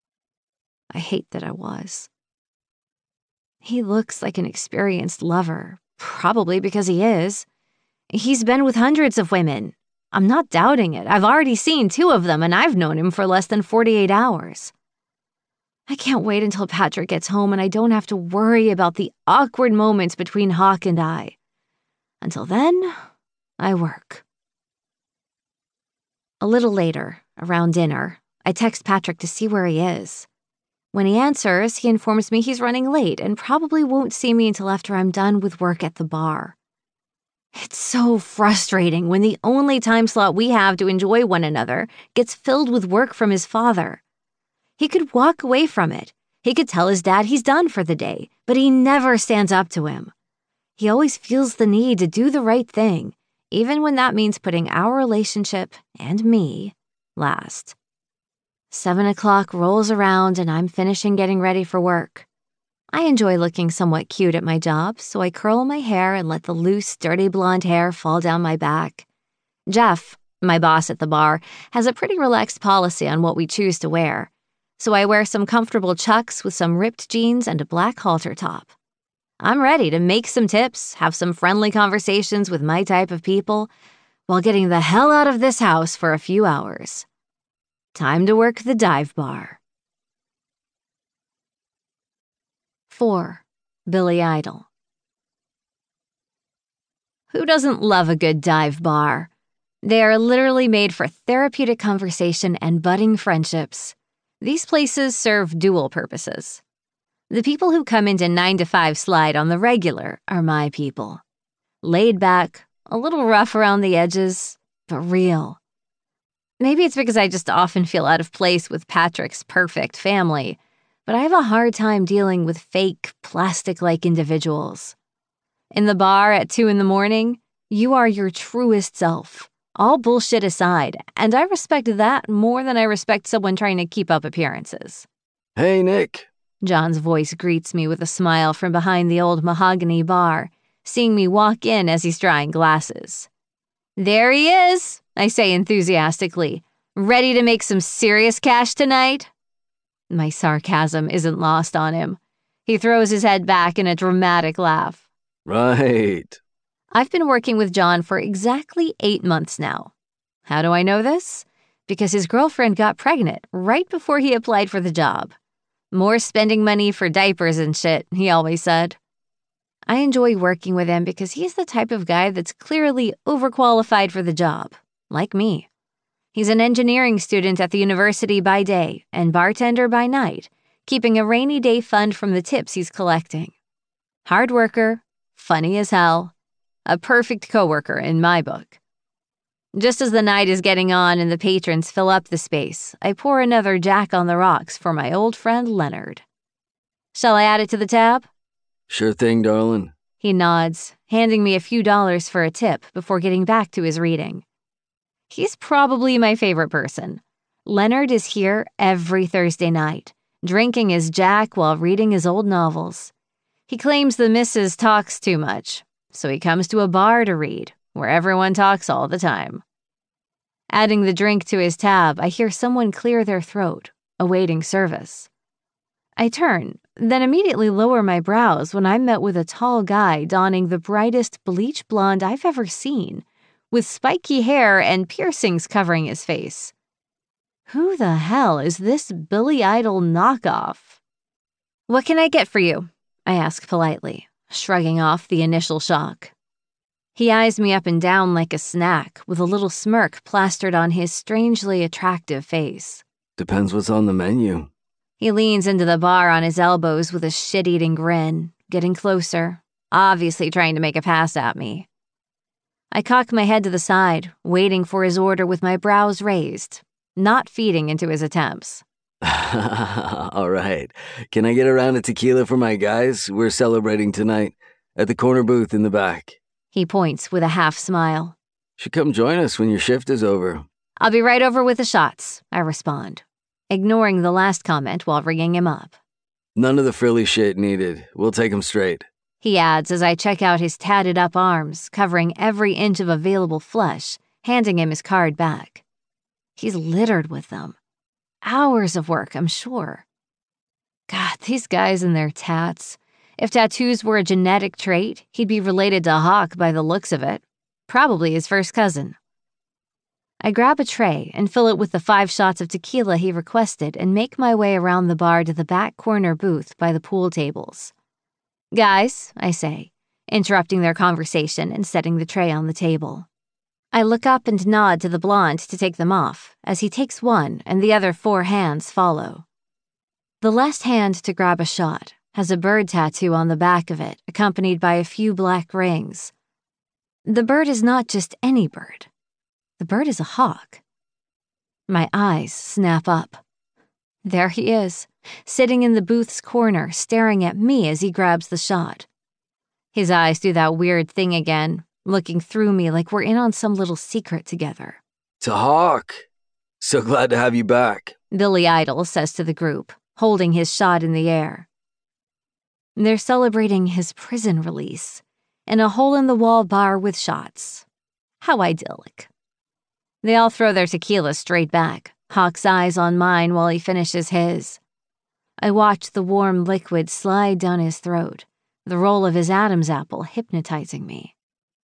I hate that I was. He looks like an experienced lover, probably because he is. He's been with hundreds of women. I'm not doubting it. I've already seen two of them, and I've known him for less than forty-eight hours. I can't wait until Patrick gets home and I don't have to worry about the awkward moments between Hawk and I. Until then, I work. A little later, around dinner, I text Patrick to see where he is. When he answers, he informs me he's running late and probably won't see me until after I'm done with work at the bar. It's so frustrating when the only time slot we have to enjoy one another gets filled with work from his father. He could walk away from it. He could tell his dad he's done for the day, but he never stands up to him. He always feels the need to do the right thing, even when that means putting our relationship, and me, last. Seven o'clock rolls around and I'm finishing getting ready for work. I enjoy looking somewhat cute at my job, so I curl my hair and let the loose, dirty blonde hair fall down my back. Jeff, my boss at the bar, has a pretty relaxed policy on what we choose to wear, so I wear some comfortable chucks with some ripped jeans and a black halter top. I'm ready to make some tips, have some friendly conversations with my type of people, while getting the hell out of this house for a few hours. Time to work the dive bar. four. Billy Idol. Who doesn't love a good dive bar? They are literally made for therapeutic conversation and budding friendships. These places serve dual purposes. The people who come into nine to five slide on the regular are my people. Laid back, a little rough around the edges, but real. Maybe it's because I just often feel out of place with Patrick's perfect family, but I have a hard time dealing with fake, plastic-like individuals. In the bar at two in the morning, you are your truest self, all bullshit aside, and I respect that more than I respect someone trying to keep up appearances. Hey, Nick. John's voice greets me with a smile from behind the old mahogany bar, seeing me walk in as he's drying glasses. There he is, I say enthusiastically. Ready to make some serious cash tonight? My sarcasm isn't lost on him. He throws his head back in a dramatic laugh. Right. I've been working with John for exactly eight months now. How do I know this? Because his girlfriend got pregnant right before he applied for the job. More spending money for diapers and shit, he always said. I enjoy working with him because he's the type of guy that's clearly overqualified for the job, like me. He's an engineering student at the university by day and bartender by night, keeping a rainy day fund from the tips he's collecting. Hard worker, funny as hell, a perfect coworker in my book. Just as the night is getting on and the patrons fill up the space, I pour another Jack on the Rocks for my old friend Leonard. Shall I add it to the tab? Sure thing, darling. He nods, handing me a few dollars for a tip before getting back to his reading. He's probably my favorite person. Leonard is here every Thursday night, drinking his Jack while reading his old novels. He claims the missus talks too much, so he comes to a bar to read, where everyone talks all the time. Adding the drink to his tab, I hear someone clear their throat, awaiting service. I turn, then immediately lower my brows when I'm met with a tall guy donning the brightest bleach blonde I've ever seen, with spiky hair and piercings covering his face. Who the hell is this Billy Idol knockoff? What can I get for you? I ask politely, shrugging off the initial shock. He eyes me up and down like a snack, with a little smirk plastered on his strangely attractive face. Depends what's on the menu. He leans into the bar on his elbows with a shit-eating grin, getting closer, obviously trying to make a pass at me. I cock my head to the side, waiting for his order with my brows raised, not feeding into his attempts. All right. Can I get a round of tequila for my guys? We're celebrating tonight at the corner booth in the back. He points with a half smile. Should come join us when your shift is over. I'll be right over with the shots, I respond, ignoring the last comment while ringing him up. None of the frilly shit needed. We'll take him straight. He adds as I check out his tatted up arms, covering every inch of available flesh, handing him his card back. He's littered with them. Hours of work, I'm sure. God, these guys and their tats. If tattoos were a genetic trait, he'd be related to Hawk by the looks of it. Probably his first cousin. I grab a tray and fill it with the five shots of tequila he requested and make my way around the bar to the back corner booth by the pool tables. Guys, I say, interrupting their conversation and setting the tray on the table. I look up and nod to the blonde to take them off, as he takes one and the other four hands follow. The last hand to grab a shot has a bird tattoo on the back of it, accompanied by a few black rings. The bird is not just any bird. The bird is a hawk. My eyes snap up. There he is, sitting in the booth's corner, staring at me as he grabs the shot. His eyes do that weird thing again, looking through me like we're in on some little secret together. To Hawk. So glad to have you back. Billy Idol says to the group, holding his shot in the air. They're celebrating his prison release in a hole-in-the-wall bar with shots. How idyllic. They all throw their tequila straight back, Hawk's eyes on mine while he finishes his. I watch the warm liquid slide down his throat, the roll of his Adam's apple hypnotizing me.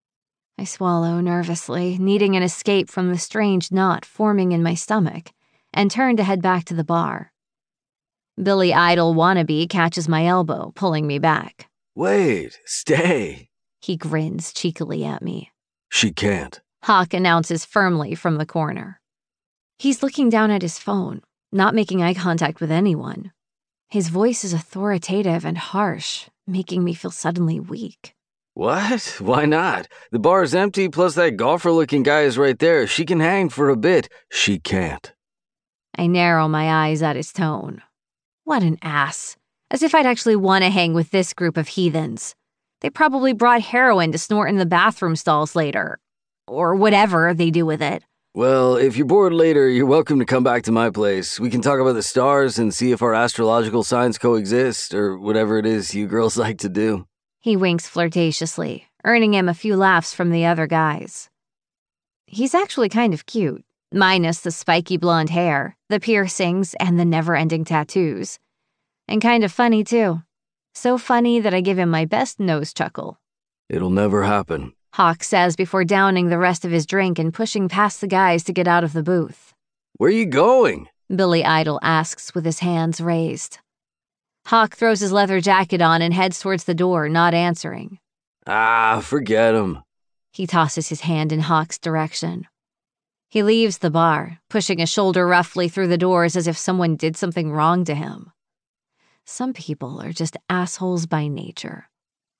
I swallow nervously, needing an escape from the strange knot forming in my stomach, and turn to head back to the bar. Billy Idol wannabe catches my elbow, pulling me back. Wait, stay. He grins cheekily at me. She can't. Hawk announces firmly from the corner. He's looking down at his phone, not making eye contact with anyone. His voice is authoritative and harsh, making me feel suddenly weak. What? Why not? The bar is empty, plus that golfer-looking guy is right there. She can hang for a bit. She can't. I narrow my eyes at his tone. What an ass. As if I'd actually want to hang with this group of heathens. They probably brought heroin to snort in the bathroom stalls later. Or whatever they do with it. Well, if you're bored later, you're welcome to come back to my place. We can talk about the stars and see if our astrological signs coexist, or whatever it is you girls like to do. He winks flirtatiously, earning him a few laughs from the other guys. He's actually kind of cute, minus the spiky blonde hair, the piercings, and the never-ending tattoos. And kind of funny, too. So funny that I give him my best nose chuckle. It'll never happen, Hawk says before downing the rest of his drink and pushing past the guys to get out of the booth. Where are you going? Billy Idol asks with his hands raised. Hawk throws his leather jacket on and heads towards the door, not answering. Ah, forget him. He tosses his hand in Hawk's direction. He leaves the bar, pushing a shoulder roughly through the doors as if someone did something wrong to him. Some people are just assholes by nature.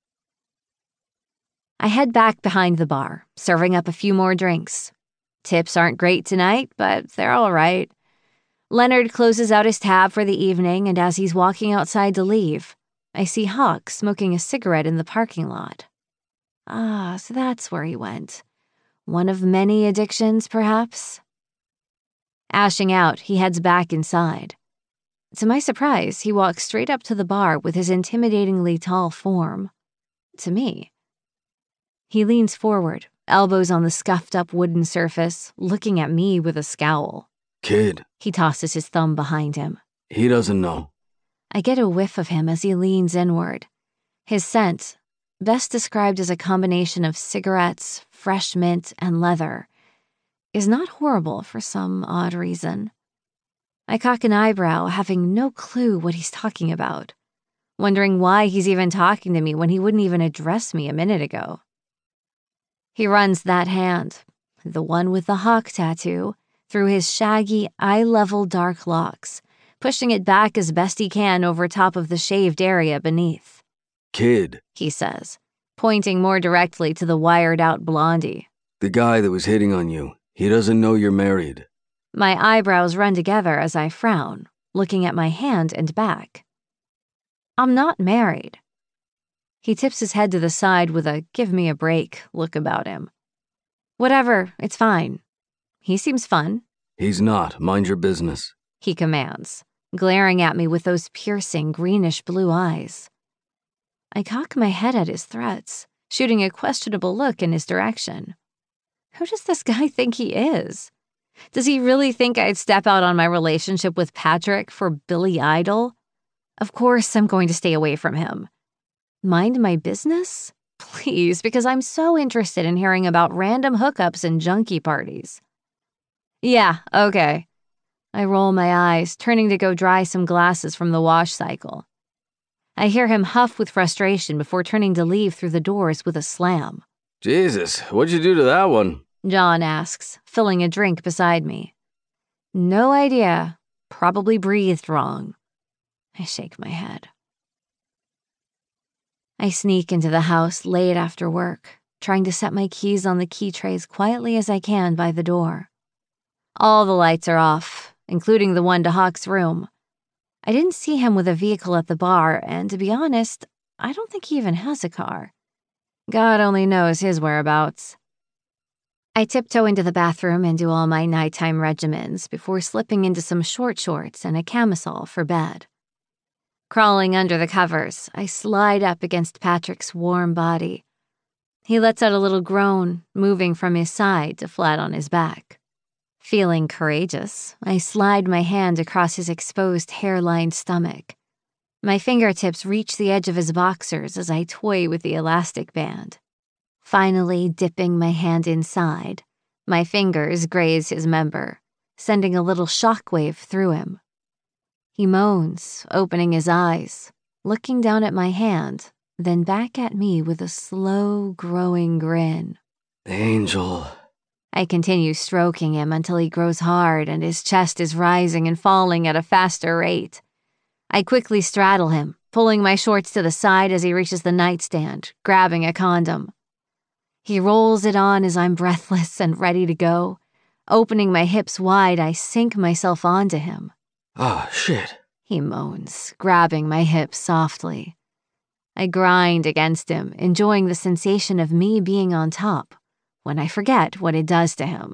I head back behind the bar, serving up a few more drinks. Tips aren't great tonight, but they're all right. Leonard closes out his tab for the evening, and as he's walking outside to leave, I see Hawk smoking a cigarette in the parking lot. Ah, so that's where he went. One of many addictions, perhaps? Ashing out, he heads back inside. To my surprise, he walks straight up to the bar with his intimidatingly tall form. To me. He leans forward, elbows on the scuffed-up wooden surface, looking at me with a scowl. Kid. He tosses his thumb behind him. He doesn't know. I get a whiff of him as he leans inward. His scent, best described as a combination of cigarettes, fresh mint, and leather, is not horrible for some odd reason. I cock an eyebrow, having no clue what he's talking about, wondering why he's even talking to me when he wouldn't even address me a minute ago. He runs that hand, the one with the hawk tattoo, through his shaggy, eye-level dark locks, pushing it back as best he can over top of the shaved area beneath. Kid, he says, pointing more directly to the wired-out blondie. The guy that was hitting on you, he doesn't know you're married. My eyebrows run together as I frown, looking at my hand and back. I'm not married. He tips his head to the side with a give me a break look about him. Whatever, it's fine. He seems fun. He's not. Mind your business, he commands, glaring at me with those piercing greenish-blue eyes. I cock my head at his threats, shooting a questionable look in his direction. Who does this guy think he is? Does he really think I'd step out on my relationship with Patrick for Billy Idol? Of course I'm going to stay away from him. Mind my business? Please, because I'm so interested in hearing about random hookups and junkie parties. Yeah, okay. I roll my eyes, turning to go dry some glasses from the wash cycle. I hear him huff with frustration before turning to leave through the doors with a slam. Jesus, what'd you do to that one? John asks, filling a drink beside me. No idea. Probably breathed wrong. I shake my head. I sneak into the house late after work, trying to set my keys on the key trays quietly as I can by the door. All the lights are off, including the one to Hawk's room. I didn't see him with a vehicle at the bar, and to be honest, I don't think he even has a car. God only knows his whereabouts. I tiptoe into the bathroom and do all my nighttime regimens before slipping into some short shorts and a camisole for bed. Crawling under the covers, I slide up against Patrick's warm body. He lets out a little groan, moving from his side to flat on his back. Feeling courageous, I slide my hand across his exposed hair-lined stomach. My fingertips reach the edge of his boxers as I toy with the elastic band. Finally dipping my hand inside, my fingers graze his member, sending a little shockwave through him. He moans, opening his eyes, looking down at my hand, then back at me with a slow, growing grin. Angel. I continue stroking him until he grows hard and his chest is rising and falling at a faster rate. I quickly straddle him, pulling my shorts to the side as he reaches the nightstand, grabbing a condom. He rolls it on as I'm breathless and ready to go. Opening my hips wide, I sink myself onto him. Ah, oh, shit. He moans, grabbing my hips softly. I grind against him, enjoying the sensation of me being on top, when I forget what it does to him.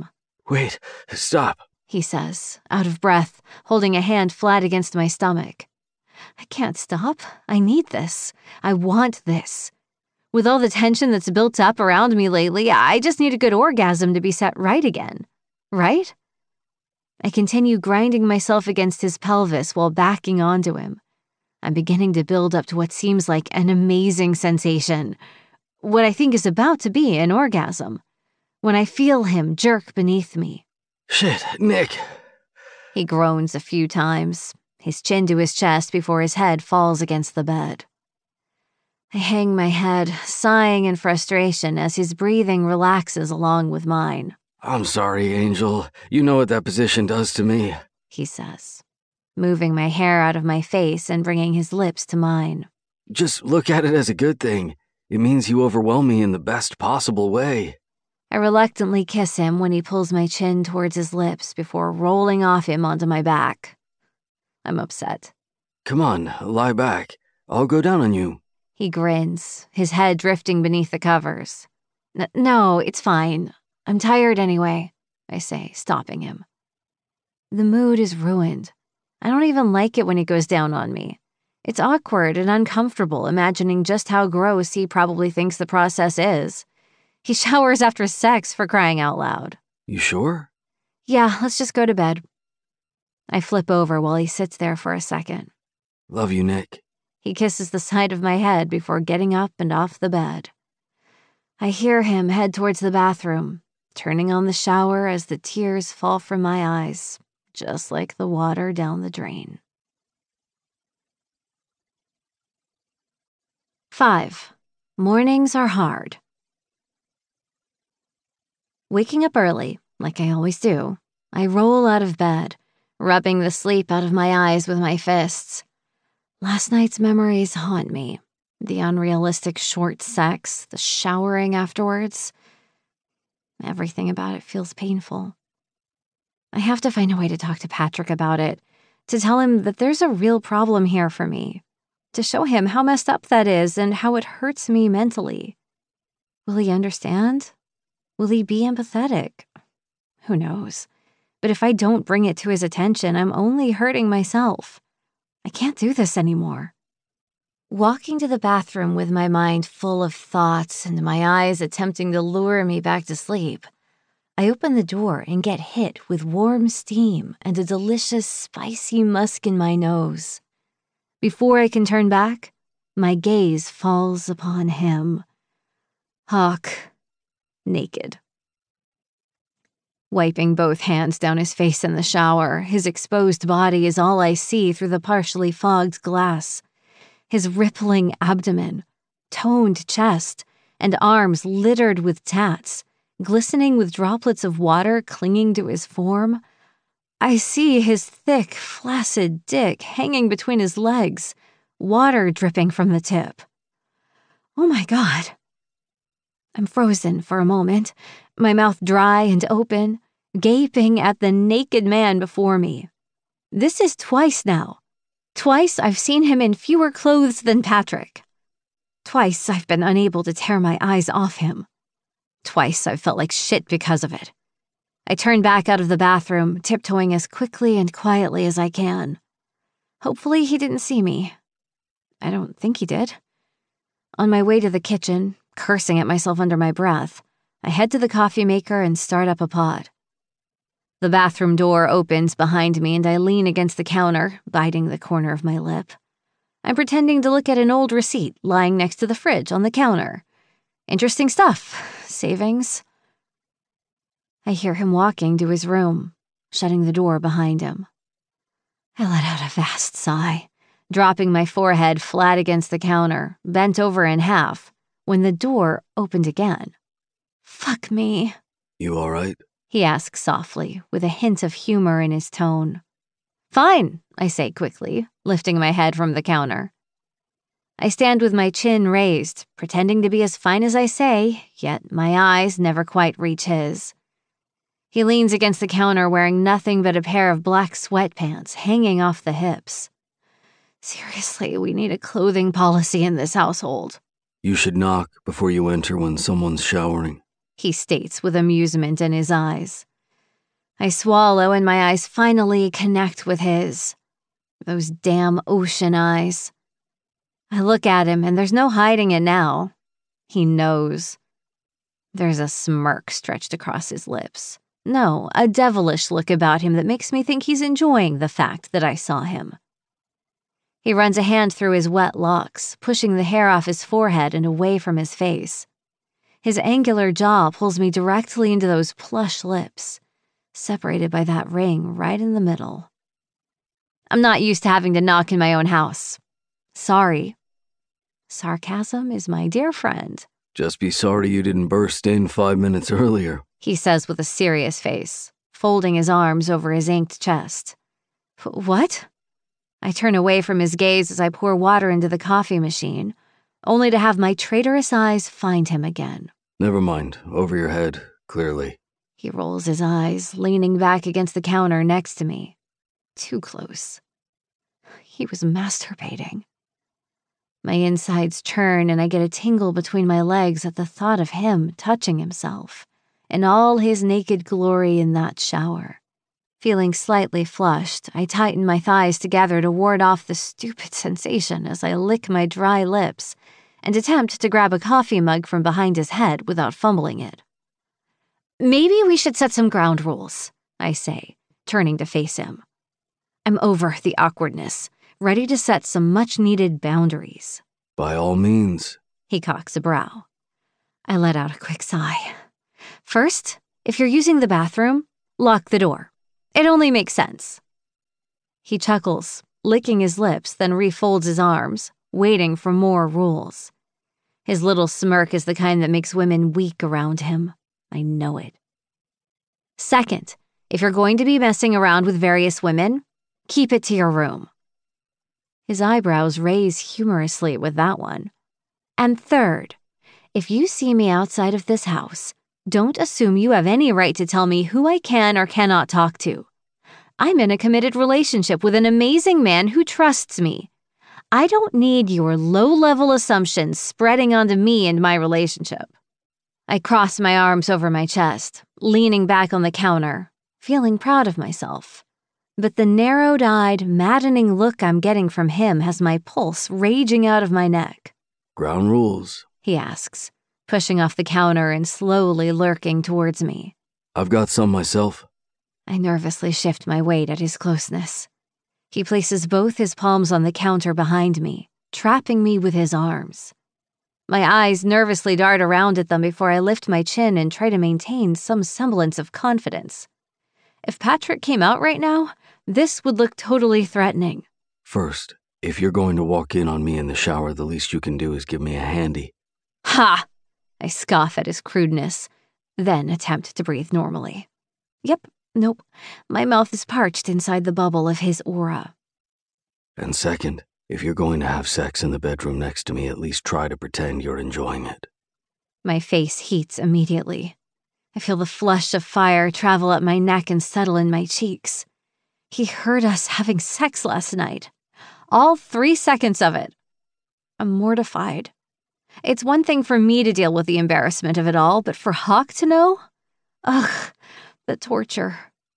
Wait, stop, he says, out of breath, holding a hand flat against my stomach. I can't stop. I need this. I want this. With all the tension that's built up around me lately, I just need a good orgasm to be set right again. Right? I continue grinding myself against his pelvis while backing onto him. I'm beginning to build up to what seems like an amazing sensation. What I think is about to be an orgasm. When I feel him jerk beneath me. Shit, Nick. He groans a few times, his chin to his chest before his head falls against the bed. I hang my head, sighing in frustration as his breathing relaxes along with mine. I'm sorry, Angel. You know what that position does to me, he says, moving my hair out of my face and bringing his lips to mine. Just look at it as a good thing. It means you overwhelm me in the best possible way. I reluctantly kiss him when he pulls my chin towards his lips before rolling off him onto my back. I'm upset. Come on, lie back. I'll go down on you. He grins, his head drifting beneath the covers. N- no, it's fine. I'm tired anyway, I say, stopping him. The mood is ruined. I don't even like it when he goes down on me. It's awkward and uncomfortable imagining just how gross he probably thinks the process is. He showers after sex, for crying out loud. You sure? Yeah, let's just go to bed. I flip over while he sits there for a second. Love you, Nick. He kisses the side of my head before getting up and off the bed. I hear him head towards the bathroom, turning on the shower as the tears fall from my eyes, just like the water down the drain. Five. Mornings are hard. Waking up early, like I always do, I roll out of bed, rubbing the sleep out of my eyes with my fists. Last night's memories haunt me. The unrealistic short sex, the showering afterwards. Everything about it feels painful. I have to find a way to talk to Patrick about it, to tell him that there's a real problem here for me, to show him how messed up that is and how it hurts me mentally. Will he understand? Will he be empathetic? Who knows? But if I don't bring it to his attention, I'm only hurting myself. I can't do this anymore. Walking to the bathroom with my mind full of thoughts and my eyes attempting to lure me back to sleep, I open the door and get hit with warm steam and a delicious, spicy musk in my nose. Before I can turn back, my gaze falls upon him. Hawk, naked. Wiping both hands down his face in the shower, his exposed body is all I see through the partially fogged glass. His rippling abdomen, toned chest, and arms littered with tats, glistening with droplets of water clinging to his form. I see his thick, flaccid dick hanging between his legs, water dripping from the tip. Oh my God. I'm frozen for a moment, my mouth dry and open, gaping at the naked man before me. This is twice now. Twice I've seen him in fewer clothes than Patrick. Twice I've been unable to tear my eyes off him. Twice I've felt like shit because of it. I turn back out of the bathroom, tiptoeing as quickly and quietly as I can. Hopefully he didn't see me. I don't think he did. On my way to the kitchen, cursing at myself under my breath, I head to the coffee maker and start up a pot. The bathroom door opens behind me and I lean against the counter, biting the corner of my lip. I'm pretending to look at an old receipt lying next to the fridge on the counter. Interesting stuff. Savings. I hear him walking to his room, shutting the door behind him. I let out a vast sigh, dropping my forehead flat against the counter, bent over in half, when the door opened again. Fuck me. You all right? He asks softly, with a hint of humor in his tone. Fine, I say quickly, lifting my head from the counter. I stand with my chin raised, pretending to be as fine as I say, yet my eyes never quite reach his. He leans against the counter wearing nothing but a pair of black sweatpants hanging off the hips. Seriously, we need a clothing policy in this household. You should knock before you enter when someone's showering, he states with amusement in his eyes. I swallow and my eyes finally connect with his. Those damn ocean eyes. I look at him and there's no hiding it now. He knows. There's a smirk stretched across his lips. No, a devilish look about him that makes me think he's enjoying the fact that I saw him. He runs a hand through his wet locks, pushing the hair off his forehead and away from his face. His angular jaw pulls me directly into those plush lips, separated by that ring right in the middle. I'm not used to having to knock in my own house. Sorry. Sarcasm is my dear friend. Just be sorry you didn't burst in five minutes earlier, he says with a serious face, folding his arms over his inked chest. What? I turn away from his gaze as I pour water into the coffee machine, only to have my traitorous eyes find him again. Never mind, over your head, clearly. He rolls his eyes, leaning back against the counter next to me. Too close. He was masturbating. My insides churn and I get a tingle between my legs at the thought of him touching himself in all his naked glory in that shower. Feeling slightly flushed, I tighten my thighs together to ward off the stupid sensation as I lick my dry lips and attempt to grab a coffee mug from behind his head without fumbling it. Maybe we should set some ground rules, I say, turning to face him. I'm over the awkwardness, ready to set some much-needed boundaries. By all means. He cocks a brow. I let out a quick sigh. First, if you're using the bathroom, lock the door. It only makes sense. He chuckles, licking his lips, then refolds his arms, waiting for more rules. His little smirk is the kind that makes women weak around him. I know it. Second, if you're going to be messing around with various women, keep it to your room. His eyebrows raise humorously with that one. And third, if you see me outside of this house, don't assume you have any right to tell me who I can or cannot talk to. I'm in a committed relationship with an amazing man who trusts me. I don't need your low-level assumptions spreading onto me and my relationship. I cross my arms over my chest, leaning back on the counter, feeling proud of myself. But the narrowed-eyed, maddening look I'm getting from him has my pulse raging out of my neck. Ground rules, he asks, pushing off the counter and slowly lurking towards me. I've got some myself. I nervously shift my weight at his closeness. He places both his palms on the counter behind me, trapping me with his arms. My eyes nervously dart around at them before I lift my chin and try to maintain some semblance of confidence. If Patrick came out right now, this would look totally threatening. First, if you're going to walk in on me in the shower, the least you can do is give me a handy. Ha! I scoff at his crudeness, then attempt to breathe normally. Yep, nope, my mouth is parched inside the bubble of his aura. And second, if you're going to have sex in the bedroom next to me, at least try to pretend you're enjoying it. My face heats immediately. I feel the flush of fire travel up my neck and settle in my cheeks. He heard us having sex last night. All three seconds of it. I'm mortified. It's one thing for me to deal with the embarrassment of it all, but for Hawk to know? Ugh, the torture.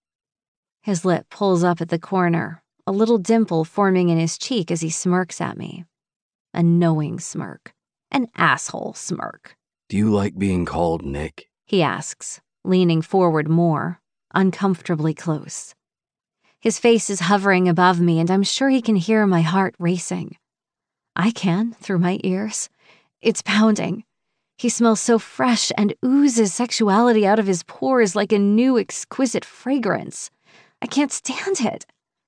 His lip pulls up at the corner, a little dimple forming in his cheek as he smirks at me. A knowing smirk. An asshole smirk. Do you like being called Nick? He asks, leaning forward more, uncomfortably close. His face is hovering above me, and I'm sure he can hear my heart racing. I can, through my ears. It's pounding. He smells so fresh and oozes sexuality out of his pores like a new exquisite fragrance. I can't stand it.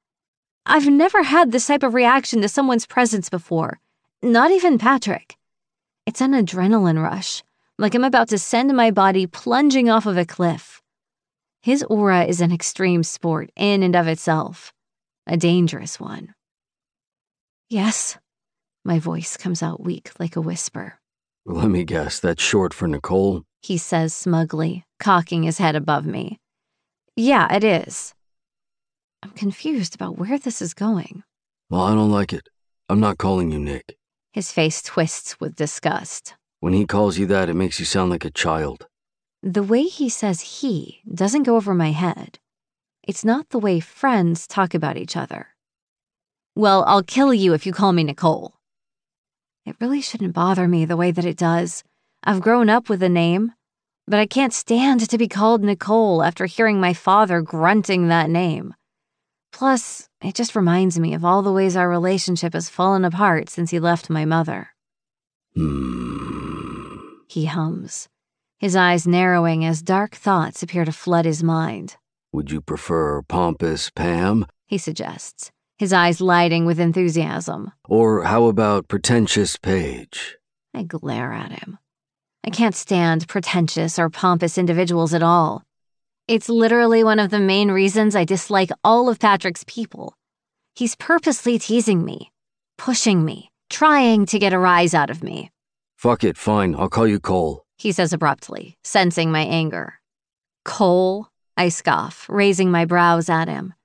I've never had this type of reaction to someone's presence before. Not even Patrick. It's an adrenaline rush, like I'm about to send my body plunging off of a cliff. His aura is an extreme sport in and of itself. A dangerous one. Yes. My voice comes out weak like a whisper. Let me guess, that's short for Nicole? He says smugly, cocking his head above me. Yeah, it is. I'm confused about where this is going. Well, I don't like it. I'm not calling you Nick. His face twists with disgust. When he calls you that, it makes you sound like a child. The way he says he doesn't go over my head. It's not the way friends talk about each other. Well, I'll kill you if you call me Nicole. It really shouldn't bother me the way that it does. I've grown up with a name, but I can't stand to be called Nicole after hearing my father grunting that name. Plus, it just reminds me of all the ways our relationship has fallen apart since he left my mother. Hmm. He hums, his eyes narrowing as dark thoughts appear to flood his mind. Would you prefer pompous Pam? He suggests, his eyes lighting with enthusiasm. Or how about pretentious Paige? I glare at him. I can't stand pretentious or pompous individuals at all. It's literally one of the main reasons I dislike all of Patrick's people. He's purposely teasing me, pushing me, trying to get a rise out of me. Fuck it, fine, I'll call you Cole, he says abruptly, sensing my anger. Cole? I scoff, raising my brows at him.